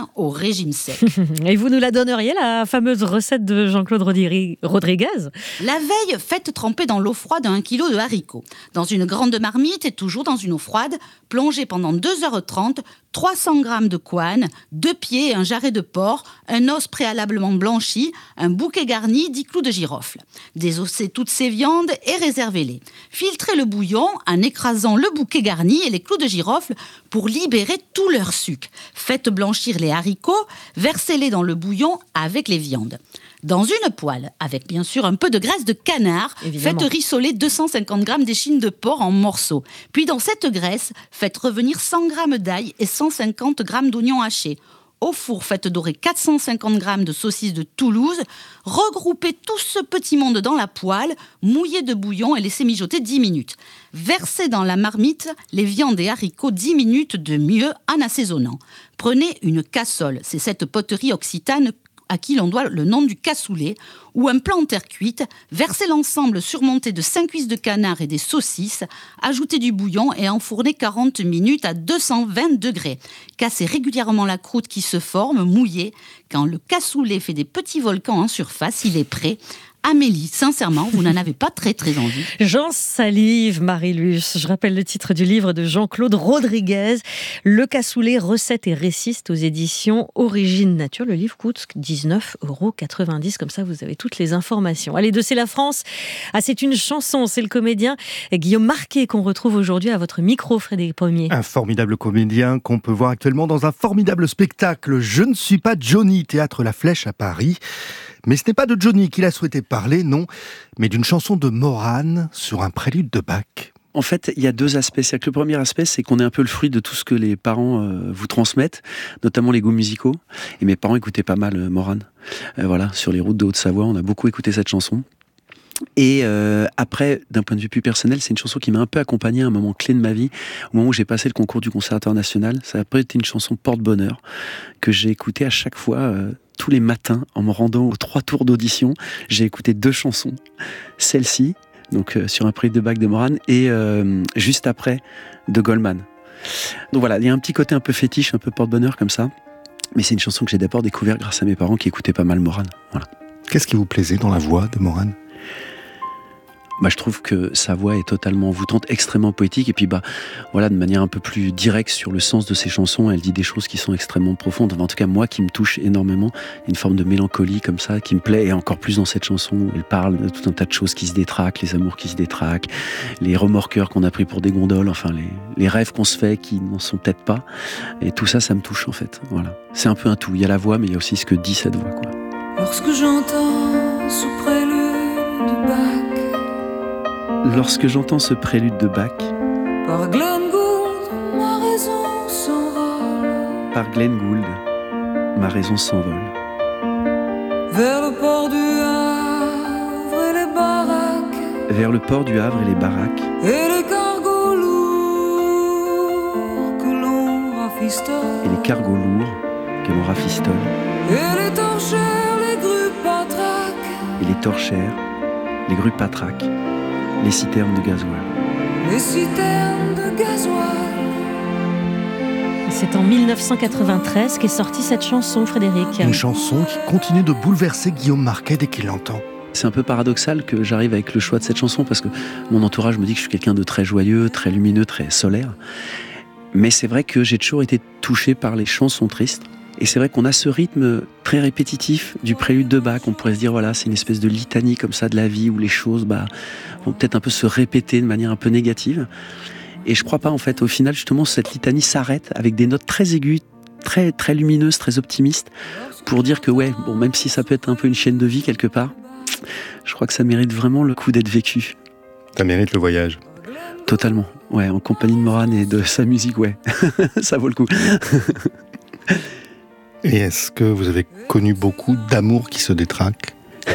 Speaker 10: au régime sec.
Speaker 2: Et vous nous la donneriez, la fameuse recette de Jean-Claude Rodri- Rodriguez ?
Speaker 10: La veille, faites tremper dans l'eau froide un kilo de haricots. Dans une grande marmite et toujours dans une eau froide, plongez pendant deux heures trente trois cents grammes de couenne, deux pieds et un jarret de porc, un os préalablement blanchi, un bouquet garni, dix clous de girofle. Désossez toutes ces viandes et réservez-les. Filtrez le bouillon en écrasant le bouquet garni et les clous de girofle pour libérer tout leur sucre. Faites blanchir les haricots, versez-les dans le bouillon avec les viandes. Dans une poêle, avec bien sûr un peu de graisse de canard,
Speaker 2: Évidemment.
Speaker 10: faites rissoler deux cent cinquante grammes d'échine de porc en morceaux. Puis dans cette graisse, faites revenir cent grammes d'ail et cent cinquante grammes d'oignons hachés. Au four, faites dorer quatre cent cinquante grammes de saucisses de Toulouse. Regroupez tout ce petit monde dans la poêle, mouillez de bouillon et laissez mijoter dix minutes. Versez dans la marmite les viandes et haricots dix minutes de mieux en assaisonnant. Prenez une cassole, c'est cette poterie occitane à qui l'on doit le nom du cassoulet, ou un plat en terre cuite, versez l'ensemble surmonté de cinq cuisses de canard et des saucisses, ajoutez du bouillon et enfournez quarante minutes à deux cent vingt degrés. Cassez régulièrement la croûte qui se forme, mouillée. Quand le cassoulet fait des petits volcans en surface, il est prêt. Amélie, sincèrement, vous n'en avez pas très très envie.
Speaker 2: J'en salive, Marie-Luce. Je rappelle le titre du livre de Jean-Claude Rodriguez, Le cassoulet, recettes et récits aux éditions Origine Nature. Le livre coûte dix-neuf euros quatre-vingt-dix, comme ça vous avez toutes les informations. Allez, de C'est la France, ah, c'est une chanson, c'est le comédien Guillaume Marquet qu'on retrouve aujourd'hui à votre micro, Frédéric Pommier.
Speaker 9: Un formidable comédien qu'on peut voir actuellement dans un formidable spectacle. Je ne suis pas Johnny, théâtre La Flèche à Paris. Mais ce n'est pas de Johnny qu'il a souhaité parler, non, mais d'une chanson de Morane sur un prélude de Bach.
Speaker 17: En fait, il y a deux aspects. C'est que le premier aspect, c'est qu'on est un peu le fruit de tout ce que les parents euh, vous transmettent, notamment les goûts musicaux. Et mes parents écoutaient pas mal euh, Morane. Euh, voilà, sur les routes de Haute-Savoie, on a beaucoup écouté cette chanson. Et euh, après, d'un point de vue plus personnel, c'est une chanson qui m'a un peu accompagné à un moment clé de ma vie, au moment où j'ai passé le concours du Conservatoire National. Ça a après été une chanson porte-bonheur que j'ai écoutée à chaque fois, euh, tous les matins, en me rendant aux trois tours d'audition. J'ai écouté deux chansons, celle-ci, donc euh, sur un prélude de Bach de Morane, et euh, juste après, de Goldman. Donc voilà, il y a un petit côté un peu fétiche, un peu porte-bonheur comme ça, mais c'est une chanson que j'ai d'abord découverte grâce à mes parents qui écoutaient pas mal Morane. Voilà.
Speaker 9: Qu'est-ce qui vous plaisait dans la voix de Morane ?
Speaker 17: Bah, je trouve que sa voix est totalement envoûtante, extrêmement poétique, et puis bah, voilà, de manière un peu plus directe sur le sens de ses chansons, elle dit des choses qui sont extrêmement profondes, enfin, en tout cas moi qui me touche énormément, une forme de mélancolie comme ça, qui me plaît, et encore plus dans cette chanson où elle parle de tout un tas de choses qui se détraquent, les amours qui se détraquent, les remorqueurs qu'on a pris pour des gondoles, enfin les, les rêves qu'on se fait qui n'en sont peut-être pas, et tout ça, ça me touche en fait, voilà. C'est un peu un tout, il y a la voix, mais il y a aussi ce que dit cette voix, quoi.
Speaker 18: Lorsque j'entends ce prélude de Bach,
Speaker 17: Lorsque j'entends ce prélude de Bach,
Speaker 18: par Glenn Gould, ma raison s'envole.
Speaker 17: Par Glenn Gould, ma raison s'envole.
Speaker 18: Vers le port du Havre et les baraques.
Speaker 17: Vers le port du Havre et les baraques.
Speaker 18: Et les cargos lourds que l'on rafistole.
Speaker 17: Et les cargos lourds que l'on rafistole.
Speaker 18: Et les torchères, les grues patraques.
Speaker 17: Et les torchères, les grues patraques. Les citernes de gasoil.
Speaker 18: Les citernes de gasoil.
Speaker 2: C'est en mille neuf cent quatre-vingt-treize qu'est sortie cette chanson, Frédéric.
Speaker 9: Une chanson qui continue de bouleverser Guillaume Marquet dès qu'il l'entend.
Speaker 17: C'est un peu paradoxal que j'arrive avec le choix de cette chanson parce que mon entourage me dit que je suis quelqu'un de très joyeux, très lumineux, très solaire. Mais c'est vrai que j'ai toujours été touché par les chansons tristes. Et c'est vrai qu'on a ce rythme très répétitif du prélude de Bach. On pourrait se dire, voilà, c'est une espèce de litanie comme ça de la vie où les choses bah, vont peut-être un peu se répéter de manière un peu négative. Et je crois pas, en fait. Au final, justement, cette litanie s'arrête avec des notes très aiguës, très, très lumineuses, très optimistes, pour dire que, ouais, bon, même si ça peut être un peu une chaîne de vie quelque part, je crois que ça mérite vraiment le coup d'être vécu.
Speaker 9: Ça mérite le voyage.
Speaker 17: Totalement. Ouais, en compagnie de Morane et de sa musique, ouais. Ça vaut le coup.
Speaker 9: Et est-ce que vous avez connu beaucoup d'amour qui se détraquent ?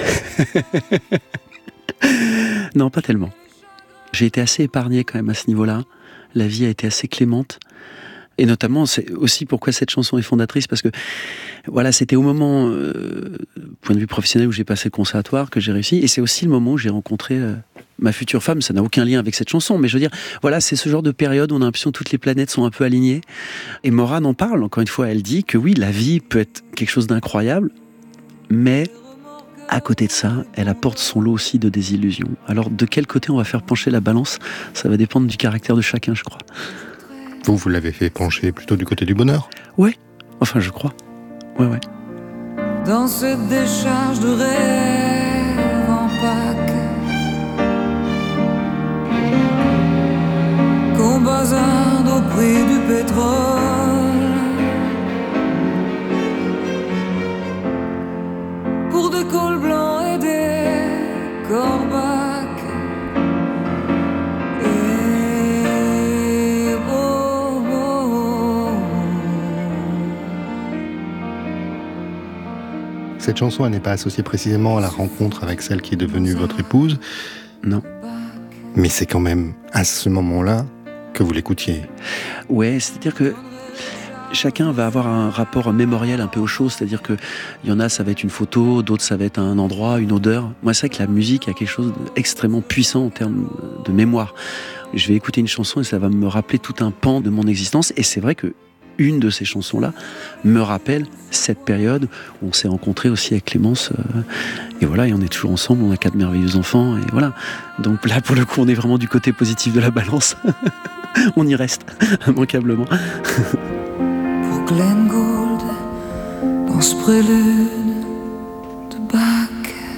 Speaker 17: Non, pas tellement. J'ai été assez épargné quand même à ce niveau-là. La vie a été assez clémente. Et notamment, c'est aussi pourquoi cette chanson est fondatrice, parce que voilà, c'était au moment, euh, point de vue professionnel, où j'ai passé le conservatoire, que j'ai réussi. Et c'est aussi le moment où j'ai rencontré euh, ma future femme, ça n'a aucun lien avec cette chanson, mais je veux dire, voilà, c'est ce genre de période où on a l'impression que toutes les planètes sont un peu alignées. Et Morane en parle, encore une fois, elle dit que oui, la vie peut être quelque chose d'incroyable, mais à côté de ça, elle apporte son lot aussi de désillusions. Alors, de quel côté on va faire pencher la balance, ça va dépendre du caractère de chacun, je crois.
Speaker 9: Vous, vous l'avez fait pencher plutôt du côté du bonheur ?
Speaker 17: Ouais, enfin, je crois. Ouais, ouais.
Speaker 18: Dans cette décharge de rêve en Pâques, qu'on bazarde au prix du pétrole, pour des cols blancs et des corbacs. Et oh, oh, oh.
Speaker 9: Cette chanson, elle n'est pas associée précisément à la rencontre avec celle qui est devenue votre épouse.
Speaker 17: Non.
Speaker 9: Mais c'est quand même à ce moment-là que vous l'écoutiez.
Speaker 17: Ouais, c'est-à-dire que chacun va avoir un rapport mémoriel un peu aux choses, c'est-à-dire que il y en a, ça va être une photo, d'autres, ça va être un endroit, une odeur. Moi, c'est vrai que la musique a quelque chose d'extrêmement puissant en termes de mémoire. Je vais écouter une chanson et ça va me rappeler tout un pan de mon existence, et c'est vrai que une de ces chansons-là me rappelle cette période où on s'est rencontrés aussi avec Clémence, euh, et voilà, et on est toujours ensemble, on a quatre merveilleux enfants, et voilà. Donc là, pour le coup, on est vraiment du côté positif de la balance. On y reste, immanquablement.
Speaker 18: Pour Glenn Gould, dans ce prélude de Bach.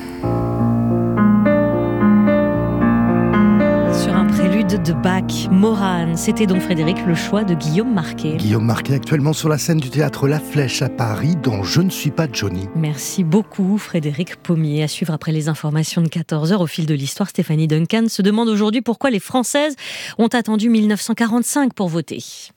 Speaker 2: Sur un prélude de Bach, Morane. C'était donc, Frédéric, le choix de Guillaume Marquet.
Speaker 9: Guillaume Marquet, actuellement sur la scène du théâtre La Flèche à Paris, dans Je ne suis pas Johnny.
Speaker 2: Merci beaucoup, Frédéric Pommier. À suivre après les informations de quatorze heures. Au fil de l'histoire, Stéphanie Duncan se demande aujourd'hui pourquoi les Françaises ont attendu mille neuf cent quarante-cinq pour voter.